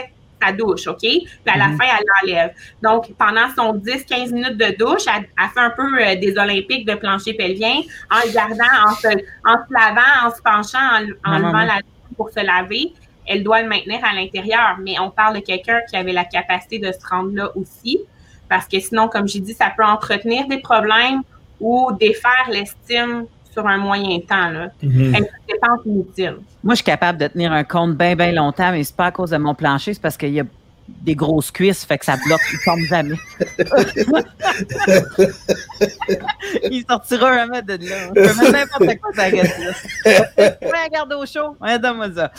sa douche, OK? Puis à la fin, elle l'enlève. Donc, pendant son 10-15 minutes de douche, elle fait un peu des olympiques de plancher pelvien en le gardant, en se lavant, en se penchant, en levant la douche pour se laver. Elle doit le maintenir à l'intérieur. Mais on parle de quelqu'un qui avait la capacité de se rendre là aussi. Parce que sinon, comme j'ai dit, ça peut entretenir des problèmes ou défaire l'estime sur un moyen temps. Là. Une dépense inutile. Moi, je suis capable de tenir un compte bien, bien longtemps, mais c'est pas à cause de mon plancher, c'est parce qu'il y a des grosses cuisses, fait que ça bloque, il tombe jamais. Il sortira jamais de là. Je peux mettre n'importe quoi ça gueule là. Ouais, garde au chaud. Ouais, donne-moi ça.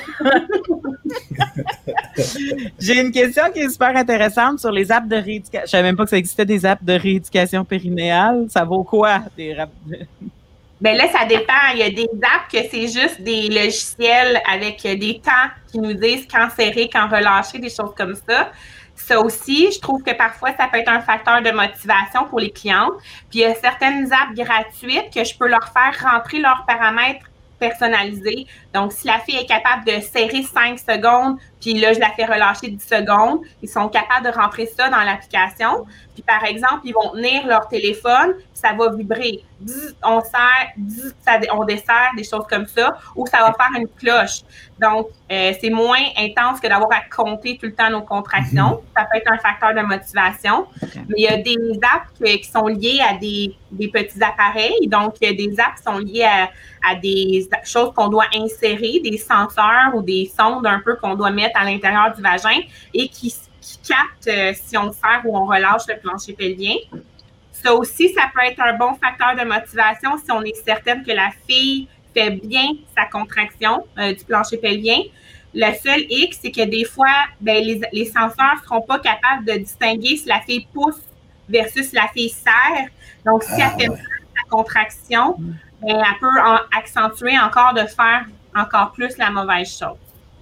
J'ai une question qui est super intéressante sur les apps de rééducation. Je savais même pas que ça existait des apps de rééducation périnéale. Ça vaut quoi, des apps de... Bien là, ça dépend. Il y a des apps que c'est juste des logiciels avec des temps qui nous disent quand serrer, quand relâcher, des choses comme ça. Ça aussi, je trouve que parfois, ça peut être un facteur de motivation pour les clientes. Puis il y a certaines apps gratuites que je peux leur faire rentrer leurs paramètres personnalisés. Donc, si la fille est capable de serrer 5 secondes, puis là, je la fais relâcher 10 secondes, ils sont capables de rentrer ça dans l'application. Puis, par exemple, ils vont tenir leur téléphone, puis ça va vibrer. On serre, on desserre, des choses comme ça, ou ça va faire une cloche. Donc, c'est moins intense que d'avoir à compter tout le temps nos contractions. Ça peut être un facteur de motivation. Mais il y a des apps qui sont liées à des petits appareils. Donc, il y a des apps qui sont liées à des choses qu'on doit insérer, des senseurs ou des sondes un peu qu'on doit mettre à l'intérieur du vagin et qui captent si on serre ou on relâche le plancher pelvien. Ça aussi, ça peut être un bon facteur de motivation si on est certaine que la fille fait bien sa contraction du plancher pelvien. Le seul X, c'est que des fois, les senseurs ne seront pas capables de distinguer si la fille pousse versus la fille serre. Donc, si elle fait sa contraction, elle peut accentuer encore de faire encore plus la mauvaise chose.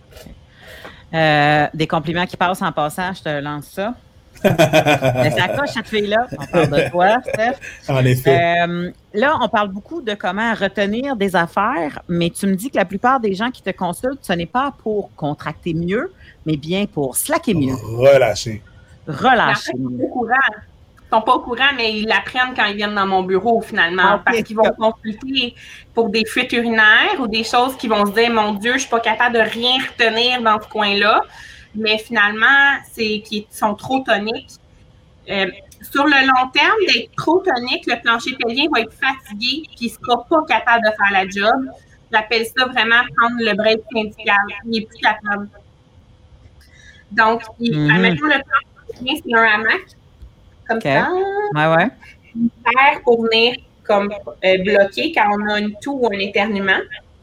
Des compliments qui passent en passant, je te lance ça. Ça coche cette fille-là. On parle de toi, Steph. En effet. Là, on parle beaucoup de comment retenir des affaires, mais tu me dis que la plupart des gens qui te consultent, ce n'est pas pour contracter mieux, mais bien pour slacker mieux. Relâcher. Relâcher mieux. Ils ne sont pas au courant, mais ils l'apprennent quand ils viennent dans mon bureau, finalement, parce qu'ils vont consulter pour des fuites urinaires ou des choses qui vont se dire « Mon Dieu, je ne suis pas capable de rien retenir dans ce coin-là ». Mais finalement, c'est qu'ils sont trop toniques. Sur le long terme, d'être trop tonique, le plancher pelvien va être fatigué et il ne sera pas capable de faire la job. J'appelle ça vraiment prendre le break syndical. Il n'est plus capable. Donc, admettons, le plancher pelvien, c'est un hamac. Comme ça. Ouais. Il sert pour venir comme bloquer quand on a une toux ou un éternuement.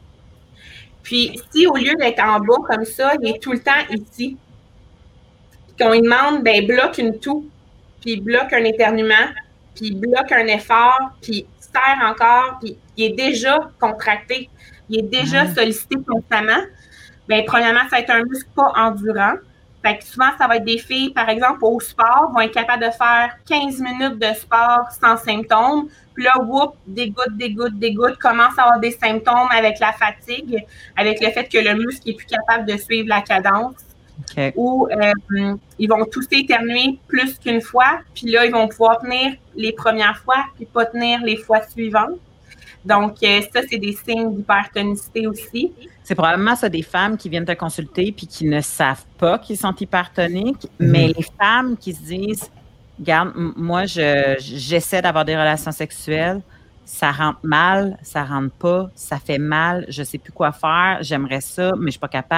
Puis, si au lieu d'être en bas comme ça, il est tout le temps ici, qu'on lui demande, bloque une toux, puis bloque un éternuement, puis bloque un effort, puis serre encore, puis il est déjà contracté, il est déjà sollicité constamment, premièrement, ça va être un muscle pas endurant. Fait que souvent, ça va être des filles, par exemple, au sport, vont être capables de faire 15 minutes de sport sans symptômes. Puis là, des gouttes, commencent à avoir des symptômes avec la fatigue, avec le fait que le muscle n'est plus capable de suivre la cadence. Okay. Ou ils vont tous éternuer plus qu'une fois, puis là, ils vont pouvoir tenir les premières fois, puis pas tenir les fois suivantes. Donc, ça, c'est des signes d'hypertonicité aussi. C'est probablement ça des femmes qui viennent te consulter puis qui ne savent pas qu'ils sont hypertoniques, mais les femmes qui se disent « Regarde, moi, j'essaie d'avoir des relations sexuelles, ça rentre mal, ça rentre pas, ça fait mal, je sais plus quoi faire, j'aimerais ça, mais je suis pas capable. »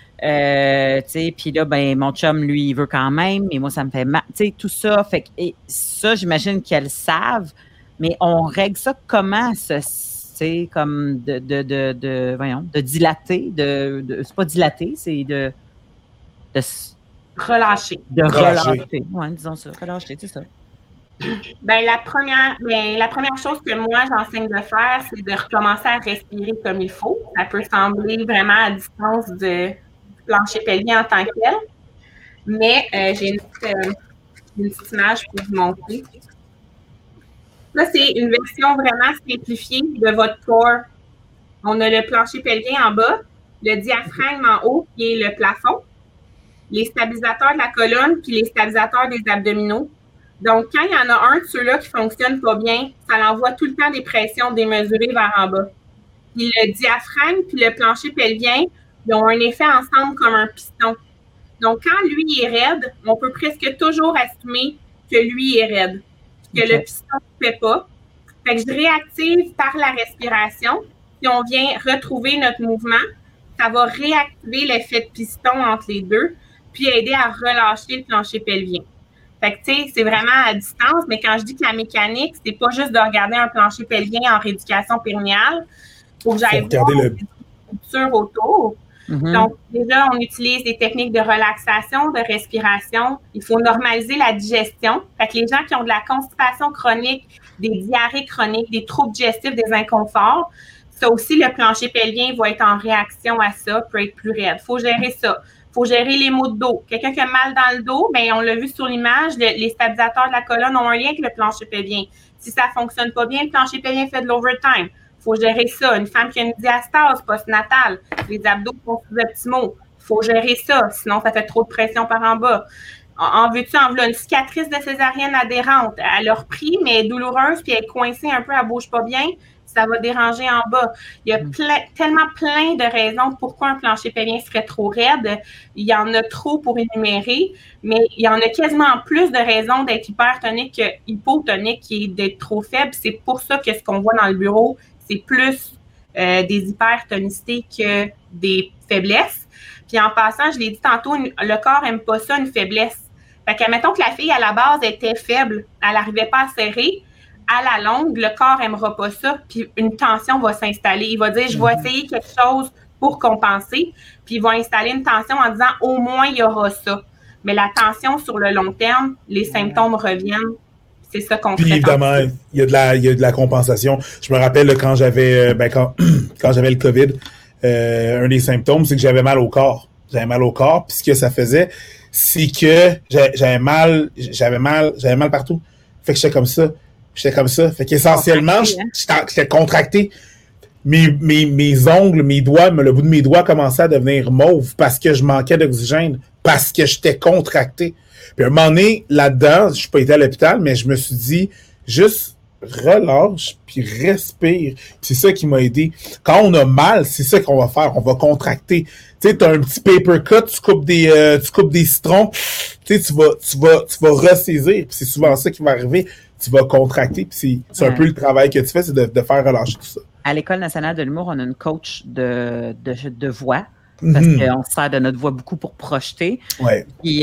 Puis là, mon chum, lui, il veut quand même, mais moi, ça me fait mal. Tu sais, tout ça. Fait que, et ça, j'imagine qu'elles savent, mais on règle ça comment, comme de dilater, c'est pas dilater, c'est de relâcher. De relâcher. Oui, disons ça, relâcher, c'est ça. La première chose que moi, j'enseigne de faire, c'est de recommencer à respirer comme il faut. Ça peut sembler vraiment à distance de plancher pelvien en tant que tel. Mais j'ai une petite image pour vous montrer. Ça, c'est une version vraiment simplifiée de votre corps. On a le plancher pelvien en bas, le diaphragme en haut qui est le plafond. les stabilisateurs de la colonne puis les stabilisateurs des abdominaux. Donc, quand il y en a un de ceux-là qui ne fonctionne pas bien, ça envoie tout le temps des pressions démesurées vers en bas. Puis le diaphragme puis le plancher pelvien, ils ont un effet ensemble comme un piston. Donc, quand lui est raide, on peut presque toujours assumer que lui est raide, que le piston ne fait pas. Fait que je réactive par la respiration, puis on vient retrouver notre mouvement. Ça va réactiver l'effet de piston entre les deux, puis aider à relâcher le plancher pelvien. Fait que, tu sais, c'est vraiment à distance, mais quand je dis que la mécanique, c'est pas juste de regarder un plancher pelvien en rééducation périnéale. Il faut que j'aille voir les structures autour. Mm-hmm. Donc, déjà, on utilise des techniques de relaxation, de respiration. Il faut normaliser la digestion. Fait que les gens qui ont de la constipation chronique, des diarrhées chroniques, des troubles digestifs, des inconforts, ça aussi, le plancher pelvien va être en réaction à ça, peut être plus raide. Il faut gérer ça. Il faut gérer les maux de dos. Quelqu'un qui a mal dans le dos, bien, on l'a vu sur l'image, les stabilisateurs de la colonne ont un lien avec le plancher pelvien. Si ça ne fonctionne pas bien, le plancher pelvien fait de l'overtime. Il faut gérer ça. Une femme qui a une diastase postnatale, les abdos sont sous-optimaux. Il faut gérer ça, sinon ça fait trop de pression par en bas. En veux-tu, en voilà une cicatrice de césarienne adhérente. Elle a repris, mais elle est douloureuse, puis elle est coincée un peu, elle ne bouge pas bien. Ça va déranger en bas. Il y a tellement plein de raisons pourquoi un plancher pelvien serait trop raide. Il y en a trop pour énumérer, mais il y en a quasiment plus de raisons d'être hypertonique que hypotonique et d'être trop faible. C'est pour ça que ce qu'on voit dans le bureau, c'est plus des hypertonicités que des faiblesses. Puis en passant, je l'ai dit tantôt, le corps n'aime pas ça, une faiblesse. Fait que, mettons que la fille, à la base, était faible, elle n'arrivait pas à serrer. À la longue, le corps n'aimera pas ça, puis une tension va s'installer. Il va dire, je vais essayer quelque chose pour compenser, puis il va installer une tension en disant, au moins, il y aura ça. Mais la tension, sur le long terme, les symptômes reviennent. C'est ça qu'on fait. Puis évidemment, il y a de la compensation. Je me rappelle quand j'avais quand j'avais le COVID, un des symptômes, c'est que j'avais mal au corps. J'avais mal au corps, puis ce que ça faisait, c'est que j'avais mal partout. Fait que j'étais comme ça. Fait qu'essentiellement, j'étais contracté. Mes ongles, mes doigts, le bout de mes doigts commençaient à devenir mauve parce que je manquais d'oxygène, parce que j'étais contracté. Puis à un moment donné, là-dedans, je suis pas été à l'hôpital, mais je me suis dit, juste relâche, puis respire. Puis c'est ça qui m'a aidé. Quand on a mal, c'est ça qu'on va faire. On va contracter. Tu sais, t'as un petit paper cut, tu coupes des citrons, tu sais, tu vas ressaisir. Puis c'est souvent ça qui va arriver. Tu vas contracter, puis c'est un peu le travail que tu fais, c'est de faire relâcher tout ça. À l'École nationale de l'humour, on a une coach de voix, parce qu'on se sert de notre voix beaucoup pour projeter. Ouais. Puis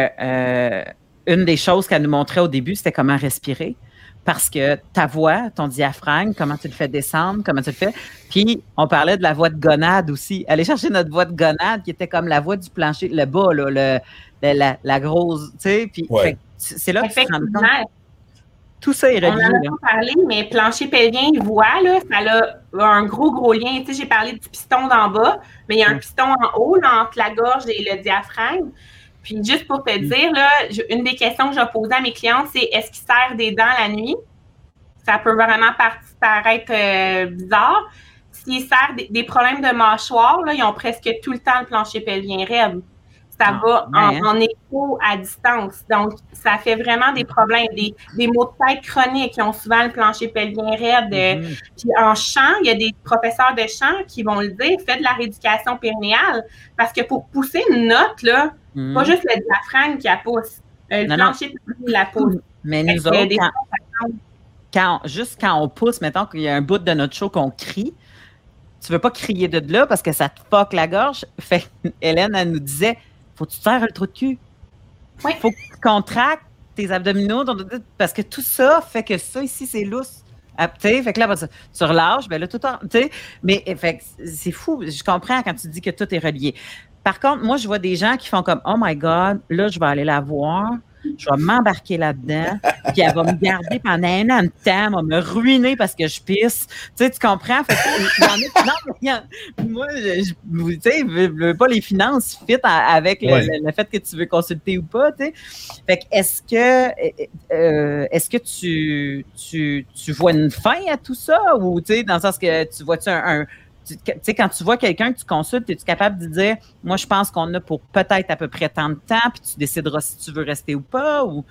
une des choses qu'elle nous montrait au début, c'était comment respirer. Parce que ta voix, ton diaphragme, comment tu le fais descendre, comment tu le fais. Puis, on parlait de la voix de gonade aussi. Aller chercher notre voix de gonade, qui était comme la voix du plancher, le bas, là, la grosse, tu sais. Puis, c'est là que tu te rends compte. Tout ça est relié. On en a pas parlé, mais plancher pelvien, voix, là, ça a un gros lien. Tu sais, j'ai parlé du piston d'en bas, mais il y a un piston en haut, là, entre la gorge et le diaphragme. Puis, juste pour te dire, là, une des questions que j'ai posées à mes clientes, c'est est-ce qu'ils serrent des dents la nuit? Ça peut vraiment paraître bizarre. S'ils serrent des problèmes de mâchoire, là, ils ont presque tout le temps le plancher pelvien raide. Ça va en écho à distance. Donc, ça fait vraiment des problèmes, des maux de tête chroniques qui ont souvent le plancher pelvien raide. Puis en chant, il y a des professeurs de chant qui vont le dire, faites de la rééducation périnéale. Parce que pour pousser une note, là, pas juste le diaphragme qui la pousse. Le plancher pelvien la pousse. Mais nous autres, quand on pousse, mettons qu'il y a un bout de notre show qu'on crie, tu veux pas crier de là parce que ça te fuck la gorge. Fait Hélène, elle nous disait, faut que tu te serres le trou de cul. Oui. Faut que tu contractes tes abdominaux, parce que tout ça fait que ça ici, c'est lousse. Fait que là, tu relâches, ben là, tout en. Mais fait, c'est fou. Je comprends quand tu dis que tout est relié. Par contre, moi, je vois des gens qui font comme oh my God, là, je vais aller la voir. Je vais m'embarquer là-dedans, puis elle va me garder pendant un an de temps, elle va me ruiner parce que je pisse. Tu sais, tu comprends? Fait que, moi, tu sais, je veux pas les finances fit avec le fait que tu veux consulter ou pas, tu sais. Fait que est-ce que tu vois une fin à tout ça? Ou, tu sais, dans le sens que tu vois-tu tu sais, quand tu vois quelqu'un que tu consultes, es-tu capable de dire, moi, je pense qu'on a pour peut-être à peu près tant de temps, puis tu décideras si tu veux rester ou pas, ou...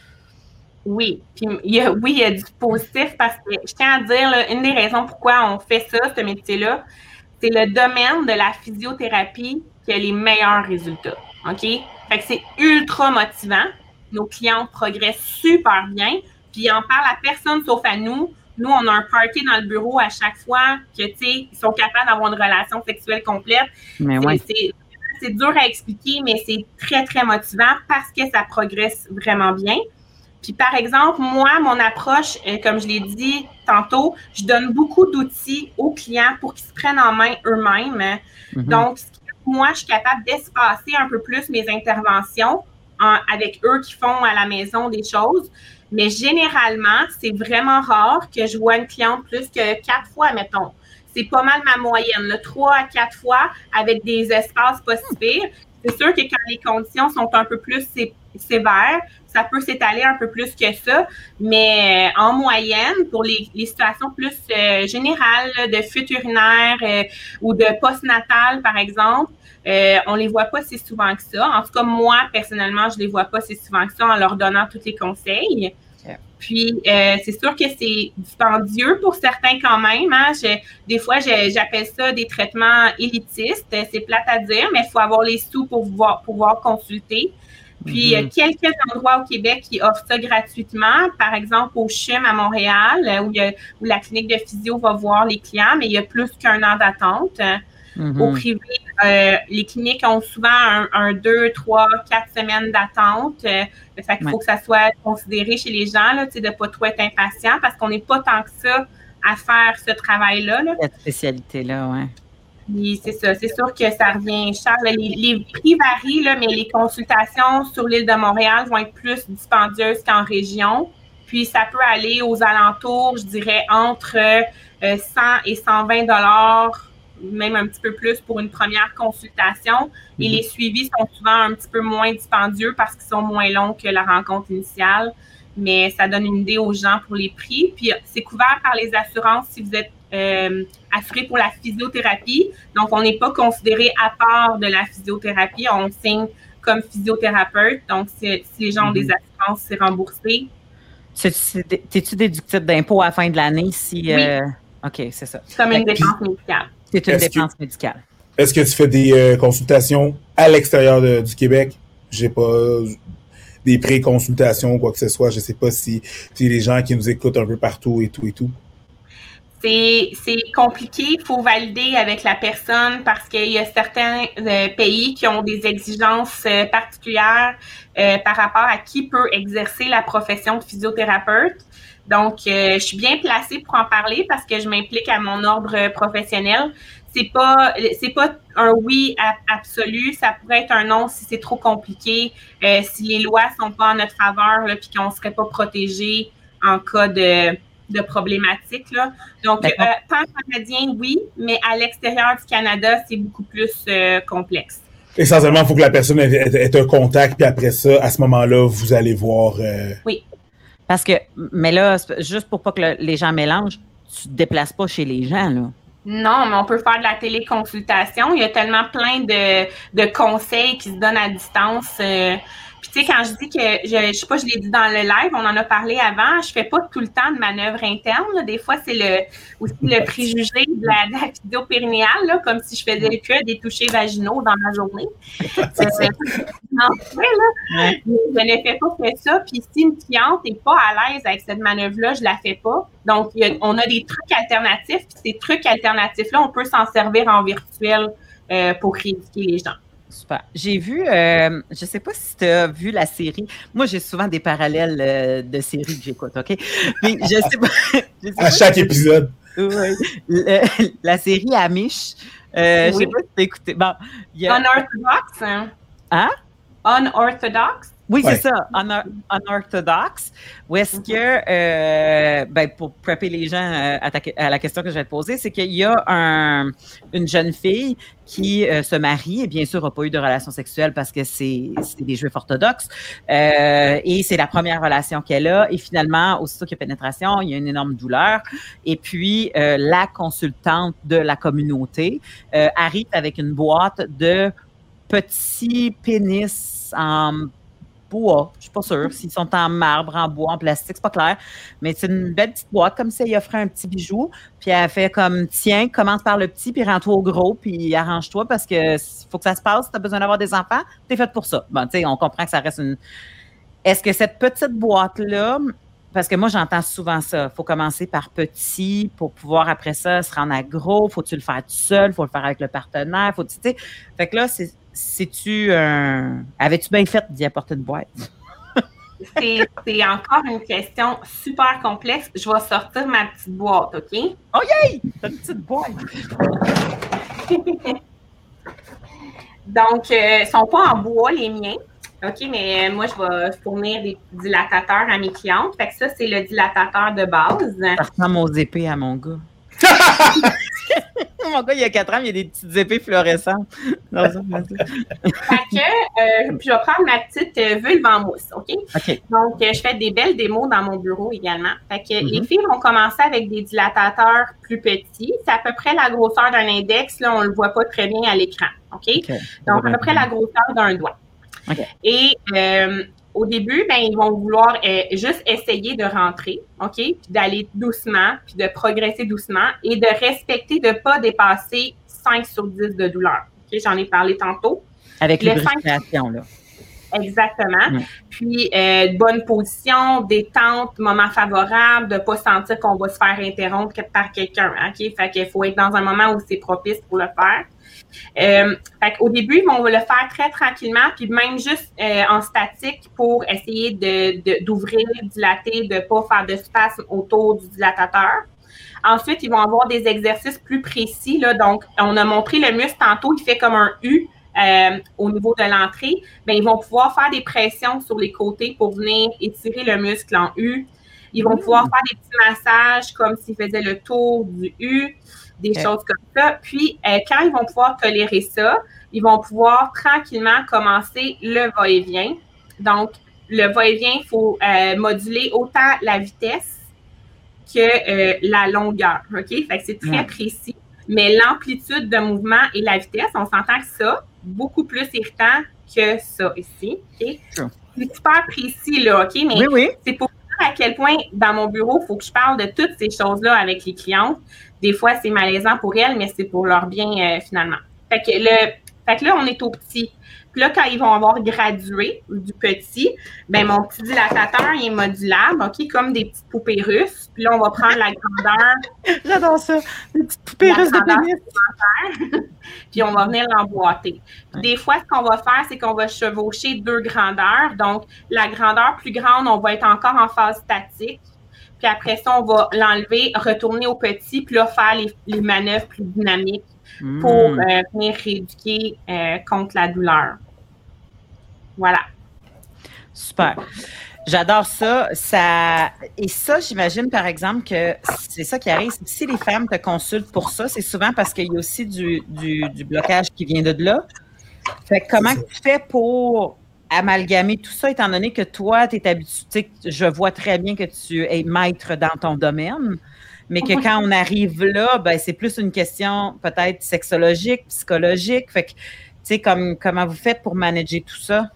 Oui, puis il y a du positif parce que je tiens à dire, là, une des raisons pourquoi on fait ça, ce métier-là, c'est le domaine de la physiothérapie qui a les meilleurs résultats, OK? Fait que c'est ultra motivant. Nos clients progressent super bien, puis ils en parlent à personne sauf à nous. Nous, on a un party dans le bureau à chaque fois que, tu sais, ils sont capables d'avoir une relation sexuelle complète. Mais ouais. C'est dur à expliquer, mais c'est très, très motivant parce que ça progresse vraiment bien. Puis, par exemple, moi, mon approche, comme je l'ai dit tantôt, je donne beaucoup d'outils aux clients pour qu'ils se prennent en main eux-mêmes. Mm-hmm. Donc, moi, je suis capable d'espacer un peu plus mes interventions avec eux qui font à la maison des choses. Mais généralement, c'est vraiment rare que je vois une cliente plus que 4 fois, mettons. C'est pas mal ma moyenne, là, 3 à 4 fois avec des espaces pas si pires. C'est sûr que quand les conditions sont un peu plus sévères, ça peut s'étaler un peu plus que ça, mais en moyenne, pour les situations plus générales de fuite urinaire ou de postnatal, par exemple, on les voit pas si souvent que ça. En tout cas, moi, personnellement, je les vois pas si souvent que ça en leur donnant tous les conseils. Okay. Puis, c'est sûr que c'est dispendieux pour certains quand même. Hein. Des fois, j'appelle ça des traitements élitistes. C'est plate à dire, mais il faut avoir les sous pour pouvoir consulter. Puis, il y a quelques endroits au Québec qui offrent ça gratuitement. Par exemple, au CHUM à Montréal, où la clinique de physio va voir les clients, mais il y a plus qu'un an d'attente. Au privé, les cliniques ont souvent un 2, 3, 4 semaines d'attente. Fait qu'il faut que ça soit considéré chez les gens, là, de ne pas trop être impatient parce qu'on n'est pas tant que ça à faire ce travail-là. Là. Cette spécialité-là, oui. Puis c'est ça, c'est sûr que ça revient cher. Les prix varient, là, mais les consultations sur l'île de Montréal vont être plus dispendieuses qu'en région. Puis ça peut aller aux alentours, je dirais, entre 100 et 120 $, même un petit peu plus pour une première consultation. Et les suivis sont souvent un petit peu moins dispendieux parce qu'ils sont moins longs que la rencontre initiale. Mais ça donne une idée aux gens pour les prix. Puis c'est couvert par les assurances si vous êtes assuré pour la physiothérapie. Donc, on n'est pas considéré à part de la physiothérapie. On signe comme physiothérapeute. Donc, si les gens ont des assurances, c'est remboursé. T'es-tu déductible d'impôt à la fin de l'année si... Oui. OK, c'est ça. Comme une dépense médicale. C'est une dépense médicale. Est-ce que tu fais des consultations à l'extérieur du Québec? J'ai pas des pré-consultations ou quoi que ce soit. Je sais pas si les gens qui nous écoutent un peu partout et tout et tout. C'est compliqué, il faut valider avec la personne parce qu'il y a certains pays qui ont des exigences particulières par rapport à qui peut exercer la profession de physiothérapeute. Donc, je suis bien placée pour en parler parce que je m'implique à mon ordre professionnel. C'est pas un oui absolu, ça pourrait être un non si c'est trop compliqué, si les lois sont pas en notre faveur là, puis qu'on serait pas protégé en cas de problématiques. Là. Donc, temps canadien, oui, mais à l'extérieur du Canada, c'est beaucoup plus complexe. Essentiellement, il faut que la personne ait un contact, puis après ça, à ce moment-là, vous allez voir... Oui. Parce que, mais là, juste pour pas que les gens mélangent, tu te déplaces pas chez les gens, là. Non, mais on peut faire de la téléconsultation. Il y a tellement plein de conseils qui se donnent à distance. Puis tu sais, quand je dis que, je sais pas, je l'ai dit dans le live, on en a parlé avant, je fais pas tout le temps de manœuvres internes. Là. Des fois, c'est aussi le préjugé de la physio périnéale, là, comme si je faisais que des touchés vaginaux dans ma journée. Non, là, je ne fais pas que ça. Puis si une cliente n'est pas à l'aise avec cette manœuvre-là, je la fais pas. Donc, on a des trucs alternatifs. Puis ces trucs alternatifs-là, on peut s'en servir en virtuel pour rééduquer les gens. Super. J'ai vu, je ne sais pas si tu as vu la série. Moi, j'ai souvent des parallèles de séries que j'écoute, OK? Mais je sais pas. À chaque épisode. Oui. La série Amish. Je sais pas si tu as écouté. Bon, Unorthodox. Hein? Unorthodox. Oui, c'est ça, unorthodoxe. Ou est-ce que, pour prepper les gens à la question que je vais te poser, c'est qu'il y a une jeune fille qui se marie et bien sûr n'a pas eu de relation sexuelle parce que c'est des Juifs orthodoxes et c'est la première relation qu'elle a et finalement, aussitôt qu'il y a pénétration, il y a une énorme douleur et puis la consultante de la communauté arrive avec une boîte de petits pénis en bois. Je suis pas sûre s'ils sont en marbre, en bois, en plastique, c'est pas clair. Mais c'est une belle petite boîte, comme si elle offrait un petit bijou. Puis elle fait comme, tiens, commence par le petit, puis rends-toi au gros, puis arrange-toi parce que faut que ça se passe. Si tu as besoin d'avoir des enfants, t'es faite pour ça. Bon, tu sais, on comprend que ça reste une... Est-ce que cette petite boîte-là, parce que moi, j'entends souvent ça, il faut commencer par petit pour pouvoir, après ça, se rendre à gros. Faut-tu le faire tout seul? Faut le faire avec le partenaire? Faut-tu, tu sais... Fait que là, avais-tu bien fait d'y apporter une boîte? C'est encore une question super complexe. Je vais sortir ma petite boîte, OK? Oh yay! T'as une petite boîte! Donc, ils ne sont pas en bois, les miens. OK, mais moi, je vais fournir des dilatateurs à mes clientes. Fait que ça, c'est le dilatateur de base. Ça ressemble aux épées à mon gars. Mon gars, il y a 4 ans, il y a des petites épées fluorescentes. Non, ça, fait que, je vais prendre ma petite vulve en mousse, OK? Donc, je fais des belles démos dans mon bureau également. Fait que les filles vont commencer avec des dilatateurs plus petits. C'est à peu près la grosseur d'un index. Là, on ne le voit pas très bien à l'écran, OK? Donc, à peu près la grosseur d'un doigt. Et au début, ils vont vouloir juste essayer de rentrer, OK? Puis d'aller doucement, puis de progresser doucement et de respecter de ne pas dépasser 5 sur 10 de douleur. OK? J'en ai parlé tantôt. Avec les lubrification, là. Exactement. Puis, bonne position, détente, moment favorable, de ne pas sentir qu'on va se faire interrompre par quelqu'un. OK? Fait qu'il faut être dans un moment où c'est propice pour le faire. Fait qu'au début, on va le faire très tranquillement, puis même juste en statique pour essayer d'ouvrir, dilater, de ne pas faire de spasme autour du dilatateur. Ensuite, ils vont avoir des exercices plus précis. Là, donc, on a montré le muscle tantôt, il fait comme un U au niveau de l'entrée. Ils vont pouvoir faire des pressions sur les côtés pour venir étirer le muscle en U. Ils vont pouvoir faire des petits massages comme s'ils faisaient le tour du U. Des choses comme ça. Puis, quand ils vont pouvoir tolérer ça, ils vont pouvoir tranquillement commencer le va-et-vient. Donc, le va-et-vient, il faut moduler autant la vitesse que la longueur. OK? Fait que c'est très précis. Mais l'amplitude de mouvement et la vitesse, on s'entend que ça, beaucoup plus irritant que ça ici. OK? C'est super précis, là, OK? Mais c'est pour à quel point, dans mon bureau, il faut que je parle de toutes ces choses-là avec les clientes. Des fois, c'est malaisant pour elles, mais c'est pour leur bien, finalement. Fait que là, on est au petit. Puis là, quand ils vont avoir gradué du petit, mon petit dilatateur, il est modulable, OK, comme des petites poupées russes. Puis là, on va prendre la grandeur. J'adore ça, des petites poupées russes de pénis. Puis on va venir l'emboîter. Des fois, ce qu'on va faire, c'est qu'on va chevaucher 2 grandeurs. Donc, la grandeur plus grande, on va être encore en phase statique. Puis après ça, on va l'enlever, retourner au petit, puis là, faire les manœuvres plus dynamiques pour venir rééduquer contre la douleur. Voilà. Super. J'adore ça. Et ça, j'imagine, par exemple, que c'est ça qui arrive. Si les femmes te consultent pour ça, c'est souvent parce qu'il y a aussi du blocage qui vient de là. Fait que comment tu fais pour amalgamer tout ça, étant donné que toi, tu es habitué, je vois très bien que tu es maître dans ton domaine, mais que quand on arrive là, c'est plus une question peut-être sexologique, psychologique. Fait que, tu sais, comment vous faites pour manager tout ça?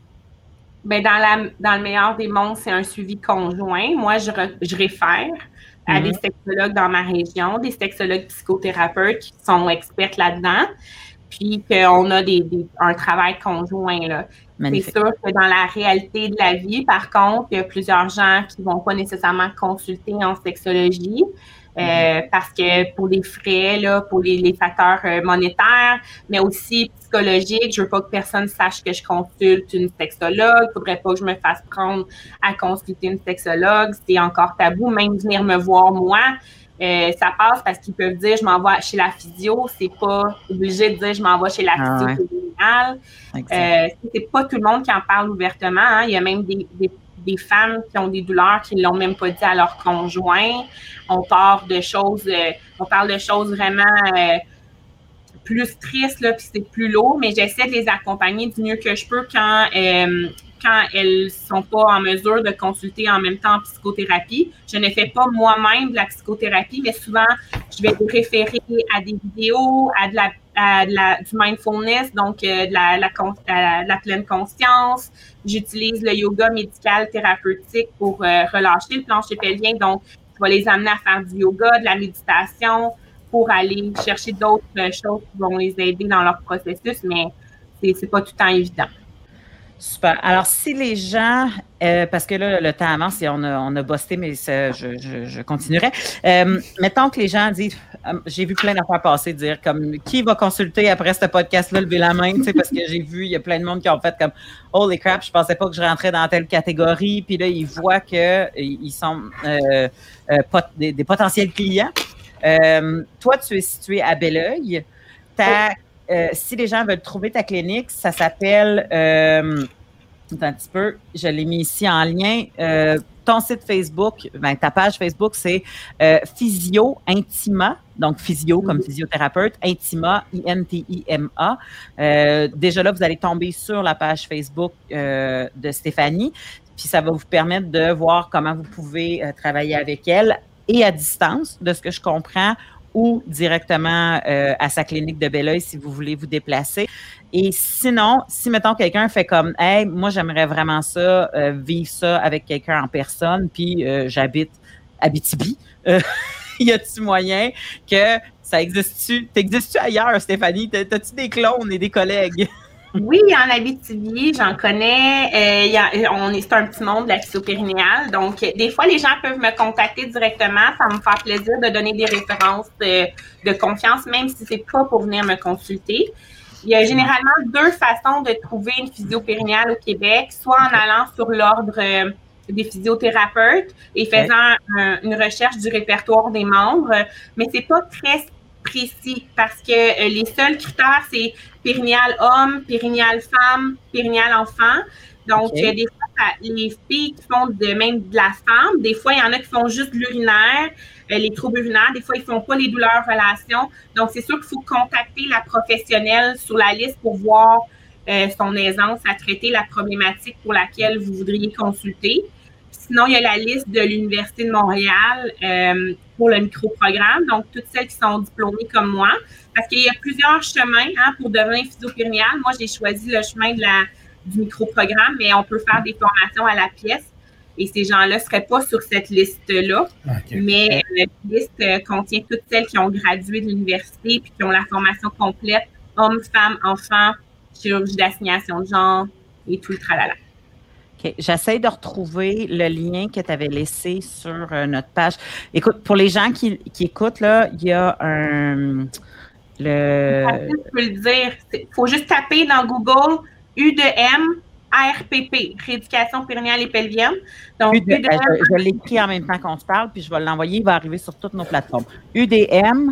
Dans le meilleur des mondes, c'est un suivi conjoint. Moi, je réfère à des sexologues dans ma région, des sexologues psychothérapeutes qui sont experts là-dedans, puis qu'on a un travail conjoint, là. Magnifique. C'est sûr que dans la réalité de la vie, par contre, il y a plusieurs gens qui ne vont pas nécessairement consulter en sexologie parce que pour les frais, là, pour les facteurs monétaires, mais aussi psychologiques, je ne veux pas que personne sache que je consulte une sexologue. Il ne faudrait pas que je me fasse prendre à consulter une sexologue. C'est encore tabou. Même venir me voir, moi, ça passe parce qu'ils peuvent dire je m'en vais chez la physio, c'est pas obligé de dire je m'en vais chez la physio périnatale. C'est pas tout le monde qui en parle ouvertement. Hein. Il y a même des femmes qui ont des douleurs qui ne l'ont même pas dit à leur conjoint. On parle de choses vraiment plus tristes, là, puis c'est plus lourd, mais j'essaie de les accompagner du mieux que je peux quand elles sont pas en mesure de consulter en même temps en psychothérapie. Je ne fais pas moi-même de la psychothérapie, mais souvent, je vais les référer à des vidéos, à du mindfulness, donc de la pleine conscience. J'utilise le yoga médical thérapeutique pour relâcher le plancher pelvien. Donc, je vais les amener à faire du yoga, de la méditation pour aller chercher d'autres choses qui vont les aider dans leur processus, mais c'est pas tout le temps évident. Super. Alors, si les gens, parce que là, le temps avance et on a busté, mais je continuerai. Mettons que les gens disent, j'ai vu plein d'affaires passer, dire comme, qui va consulter après ce podcast-là, lever la main, tu sais, parce que j'ai vu, il y a plein de monde qui ont fait comme, holy crap, je pensais pas que je rentrais dans telle catégorie, puis là, ils voient qu'ils sont des potentiels clients. Toi, tu es situé à Belleuil. Si les gens veulent trouver ta clinique, ça s'appelle, un petit peu, je l'ai mis ici en lien, ton site Facebook, ta page Facebook, c'est Physio Intima, donc physio comme physiothérapeute, Intima, I-N-T-I-M-A. Déjà là, vous allez tomber sur la page Facebook de Stéphanie, puis ça va vous permettre de voir comment vous pouvez travailler avec elle et à distance, de ce que je comprends, ou directement à sa clinique de Belleuil si vous voulez vous déplacer. Et sinon, si, mettons, quelqu'un fait comme « Hey, moi, j'aimerais vraiment ça, vivre ça avec quelqu'un en personne, puis j'habite Abitibi. » Y a-t-il moyen que ça existe-tu? T'existes-tu ailleurs, Stéphanie? T'as-tu des clones et des collègues? Oui, en Abitibi, j'en connais. C'est un petit monde de la physio-périnéale. Donc, des fois, les gens peuvent me contacter directement. Ça va me faire plaisir de donner des références de confiance, même si c'est pas pour venir me consulter. Il y a généralement 2 façons de trouver une physio-périnéale au Québec, soit en allant sur l'ordre des physiothérapeutes et faisant une recherche du répertoire des membres, mais c'est pas très précis parce que les seuls critères, c'est périnéal homme, périnéal femme, périnéal enfant. Donc, des fois, les filles qui font même de la femme, des fois, il y en a qui font juste l'urinaire, les troubles urinaires, des fois, ils font pas les douleurs relations. Donc, c'est sûr qu'il faut contacter la professionnelle sur la liste pour voir son aisance à traiter la problématique pour laquelle vous voudriez consulter. Sinon, il y a la liste de l'Université de Montréal pour le microprogramme, donc toutes celles qui sont diplômées comme moi, parce qu'il y a plusieurs chemins pour devenir physio-périnéale. Moi, j'ai choisi le chemin du microprogramme, mais on peut faire des formations à la pièce et ces gens-là ne seraient pas sur cette liste-là. Okay. Mais la liste contient toutes celles qui ont gradué de l'université puis qui ont la formation complète, hommes, femmes, enfants, chirurgie d'assignation de genre et tout le tralala. OK. J'essaie de retrouver le lien que tu avais laissé sur notre page. Écoute, pour les gens qui écoutent, là, il y a Je peux le dire. Il faut juste taper dans Google U2M ARPP, rééducation périnéale et pelvienne. Donc, je l'écris en même temps qu'on se parle, puis je vais l'envoyer. Il va arriver sur toutes nos plateformes. UDM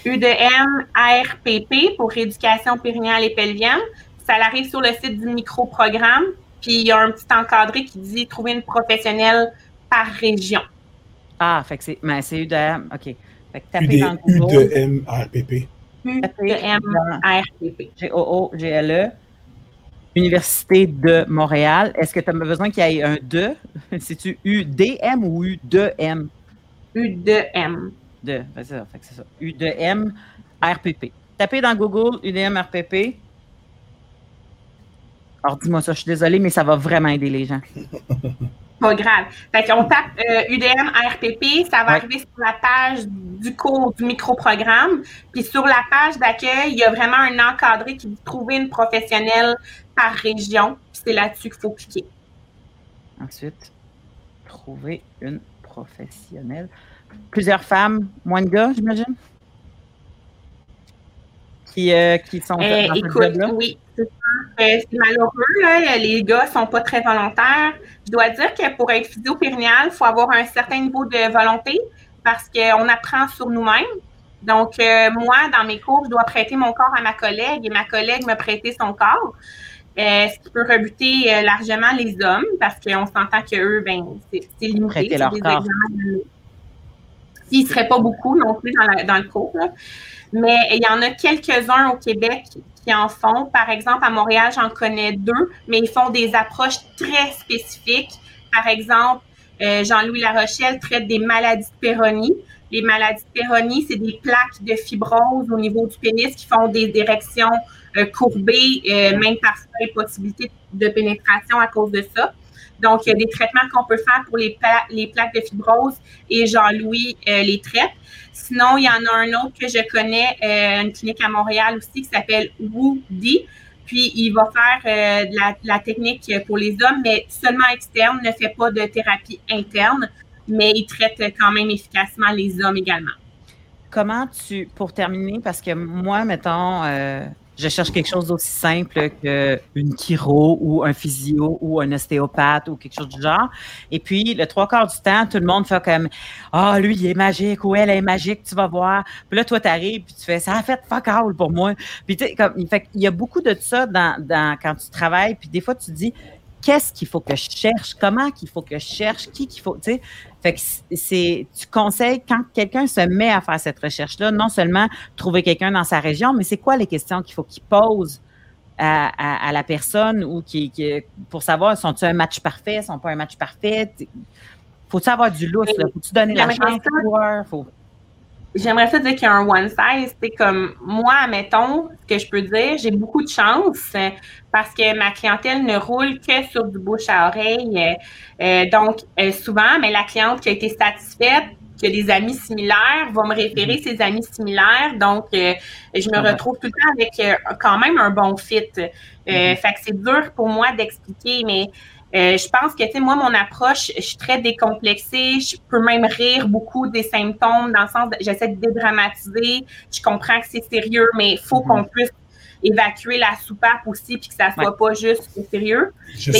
ARPP pour rééducation périnéale et pelvienne. Ça arrive sur le site du microprogramme. Puis, il y a un petit encadré qui dit « Trouver une professionnelle par région ». Ah, fait que c'est UDM, OK. Fait que tapez dans Google. UDM ARPP. UDM ARPP. G-O-O-G-L-E. Université de Montréal. Est-ce que tu as besoin qu'il y ait un « de ». C'est-tu UDM ou U2M? U2M. C'est ça. U2M RPP. Tapez dans Google UDM RPP. Alors, dis-moi ça, je suis désolée, mais ça va vraiment aider les gens. Pas grave. Fait qu'on tape UDM ARPP, ça va arriver sur la page du cours du microprogramme. Puis sur la page d'accueil, il y a vraiment un encadré qui dit trouver une professionnelle par région. Puis c'est là-dessus qu'il faut cliquer. Ensuite, trouver une professionnelle. Plusieurs femmes, moins de gars, j'imagine? Qui sont dans ce job-là? Oui, c'est malheureux. Là, les gars ne sont pas très volontaires. Je dois dire que pour être physio-périnéale, il faut avoir un certain niveau de volonté parce qu'on apprend sur nous-mêmes. Donc, moi, dans mes cours, je dois prêter mon corps à ma collègue et ma collègue me prêter son corps. Ce qui peut rebuter largement les hommes parce qu'on s'entend qu'eux, c'est limité. Prêter leur corps. Ils ne seraient pas beaucoup non plus dans le cours. Là. Mais il y en a quelques-uns au Québec qui en font. Par exemple, à Montréal, j'en connais 2, mais ils font des approches très spécifiques. Par exemple, Jean-Louis Larochelle traite des maladies de Peyronie. Les maladies de Peyronie, c'est des plaques de fibrose au niveau du pénis qui font des directions courbées, même parfois les possibilités de pénétration à cause de ça. Donc, il y a des traitements qu'on peut faire pour les plaques de fibrose et Jean-Louis les traite. Sinon, il y en a un autre que je connais, une clinique à Montréal aussi qui s'appelle Woody. Puis, il va faire la technique pour les hommes, mais seulement externe, ne fait pas de thérapie interne, mais il traite quand même efficacement les hommes également. Comment pour terminer, parce que moi, mettons, je cherche quelque chose d'aussi simple qu'une chiro ou un physio ou un ostéopathe ou quelque chose du genre. Et puis, le 3/4 du temps, tout le monde fait comme « Ah, lui, il est magique ou elle est magique, tu vas voir. » Puis là, toi, tu arrives puis tu fais « Ça a fait fuck all pour moi. » Puis, tu sais, il y a beaucoup de ça quand tu travailles. Puis des fois, tu te dis « Qu'est-ce qu'il faut que je cherche? Comment qu'il faut que je cherche? Qui qu'il faut? » Tu sais, fait que tu conseilles quand quelqu'un se met à faire cette recherche-là, non seulement trouver quelqu'un dans sa région, mais c'est quoi les questions qu'il faut qu'il pose à la personne ou pour savoir, sont-ils un match parfait, sont pas un match parfait? Faut-tu avoir du lousse? Faut-tu donner la chance au joueur? J'aimerais ça dire qu'il y a un one size. C'est comme moi, admettons, ce que je peux dire, j'ai beaucoup de chance parce que ma clientèle ne roule que sur du bouche à oreille. Donc, souvent, mais la cliente qui a été satisfaite, qui a des amis similaires, va me référer ses amis similaires. Donc, je me retrouve tout le temps avec quand même un bon fit. Fait que c'est dur pour moi d'expliquer, mais je pense que, tu sais, moi, mon approche, je suis très décomplexée. Je peux même rire beaucoup des symptômes dans le sens j'essaie de dédramatiser. Je comprends que c'est sérieux, mais il faut qu'on puisse évacuer la soupape aussi puis que ça soit pas juste sérieux. Mais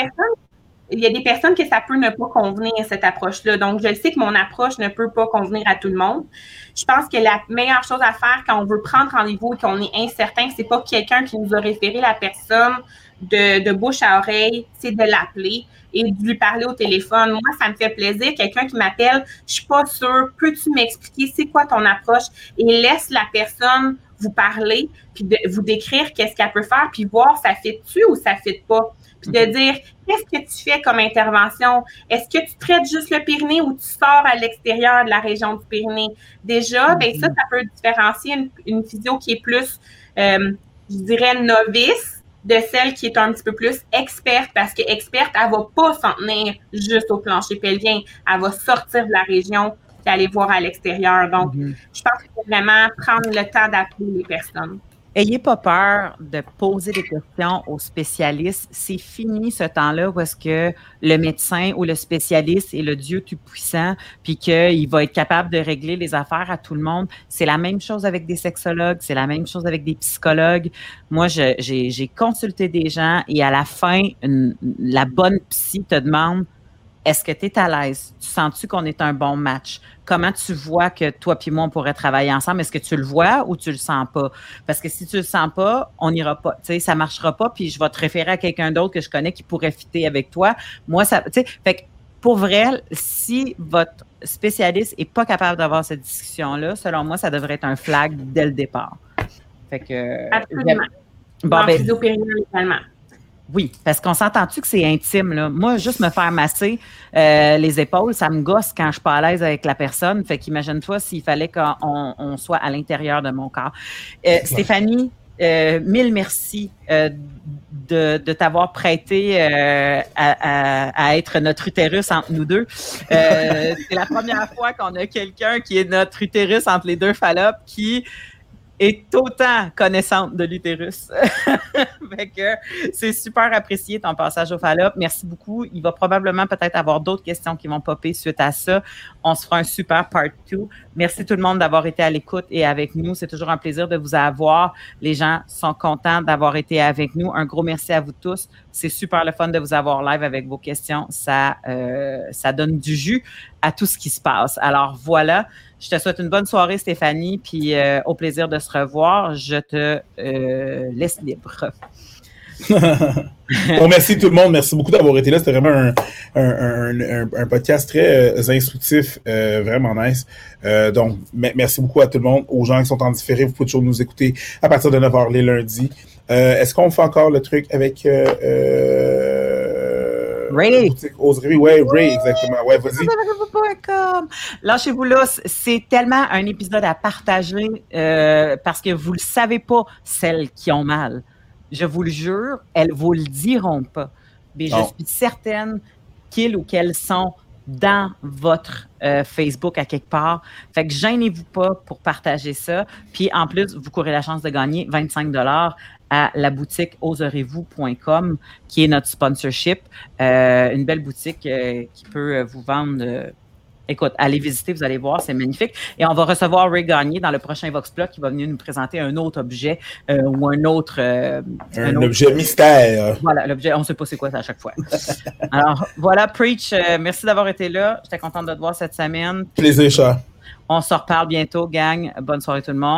il y a des personnes que ça peut ne pas convenir, cette approche-là. Donc, je sais que mon approche ne peut pas convenir à tout le monde. Je pense que la meilleure chose à faire quand on veut prendre rendez-vous et qu'on est incertain, c'est pas quelqu'un qui nous a référé la personne de bouche à oreille, c'est de l'appeler et de lui parler au téléphone. Moi, ça me fait plaisir. Quelqu'un qui m'appelle, je suis pas sûre, peux-tu m'expliquer c'est quoi ton approche? Et laisse la personne vous parler, puis vous décrire qu'est-ce qu'elle peut faire, puis voir ça fit-tu ou ça fit pas. Puis de dire, qu'est-ce que tu fais comme intervention? Est-ce que tu traites juste le périnée ou tu sors à l'extérieur de la région du périnée? Déjà, ça peut différencier une physio qui est plus, je dirais, novice de celle qui est un petit peu plus experte, parce que experte, elle va pas s'en tenir juste au plancher pelvien. Elle va sortir de la région et aller voir à l'extérieur. Donc, je pense qu'il faut vraiment prendre le temps d'appeler les personnes. Ayez pas peur de poser des questions aux spécialistes. C'est fini ce temps-là où est-ce que le médecin ou le spécialiste est le Dieu tout-puissant puis qu'il va être capable de régler les affaires à tout le monde. C'est la même chose avec des sexologues, c'est la même chose avec des psychologues. Moi, j'ai consulté des gens et à la fin, la bonne psy te demande est-ce que tu es à l'aise? Tu sens-tu qu'on est un bon match? Comment tu vois que toi puis moi, on pourrait travailler ensemble? Est-ce que tu le vois ou tu le sens pas? Parce que si tu le sens pas, on n'ira pas. Tu sais, ça marchera pas, puis je vais te référer à quelqu'un d'autre que je connais qui pourrait fitter avec toi. Moi, ça, tu sais, fait que pour vrai, si votre spécialiste est pas capable d'avoir cette discussion-là, selon moi, ça devrait être un flag dès le départ. Fait que. Absolument. Bon, également. Oui, parce qu'on s'entend-tu que c'est intime, là? Moi, juste me faire masser les épaules, ça me gosse quand je suis pas à l'aise avec la personne. Fait qu'imagine-toi s'il fallait qu'on soit à l'intérieur de mon corps. Stéphanie, mille merci de t'avoir prêté à être notre utérus entre nous deux. C'est la première fois qu'on a quelqu'un qui est notre utérus entre les deux phallopes qui est autant connaissante de l'utérus. Fait que c'est super apprécié ton passage au Fallop. Merci beaucoup. Il va probablement peut-être avoir d'autres questions qui vont popper suite à ça. On se fera un super part 2. Merci tout le monde d'avoir été à l'écoute et avec nous. C'est toujours un plaisir de vous avoir. Les gens sont contents d'avoir été avec nous. Un gros merci à vous tous. C'est super le fun de vous avoir live avec vos questions. Ça donne du jus à tout ce qui se passe. Alors voilà, je te souhaite une bonne soirée, Stéphanie, puis au plaisir de se revoir. Je te laisse libre. Bon, merci tout le monde. Merci beaucoup d'avoir été là. C'était vraiment un podcast très instructif, vraiment nice. Donc, merci beaucoup à tout le monde. Aux gens qui sont en différé, vous pouvez toujours nous écouter à partir de 9h les lundis. Est-ce qu'on fait encore le truc avec Ray? Ouais, Ray, exactement. Ouais, vas-y. Lâchez-vous là, c'est tellement un épisode à partager parce que vous le savez pas, celles qui ont mal. Je vous le jure, elles vous le diront pas. Mais je suis certaine qu'ils ou qu'elles sont dans votre Facebook à quelque part. Fait que gênez-vous pas pour partager ça. Puis en plus, vous courez la chance de gagner 25$ à la boutique oserez-vous.com, qui est notre sponsorship. Une belle boutique qui peut vous vendre... Écoute, allez visiter, vous allez voir, c'est magnifique. Et on va recevoir Ray Gagné dans le prochain Vox Plot qui va venir nous présenter un autre objet ou un autre... un objet mystère. Voilà, l'objet, on ne sait pas c'est quoi ça à chaque fois. Alors, voilà, Preach, merci d'avoir été là. J'étais contente de te voir cette semaine. Plaisir, chat. On se reparle bientôt, gang. Bonne soirée tout le monde.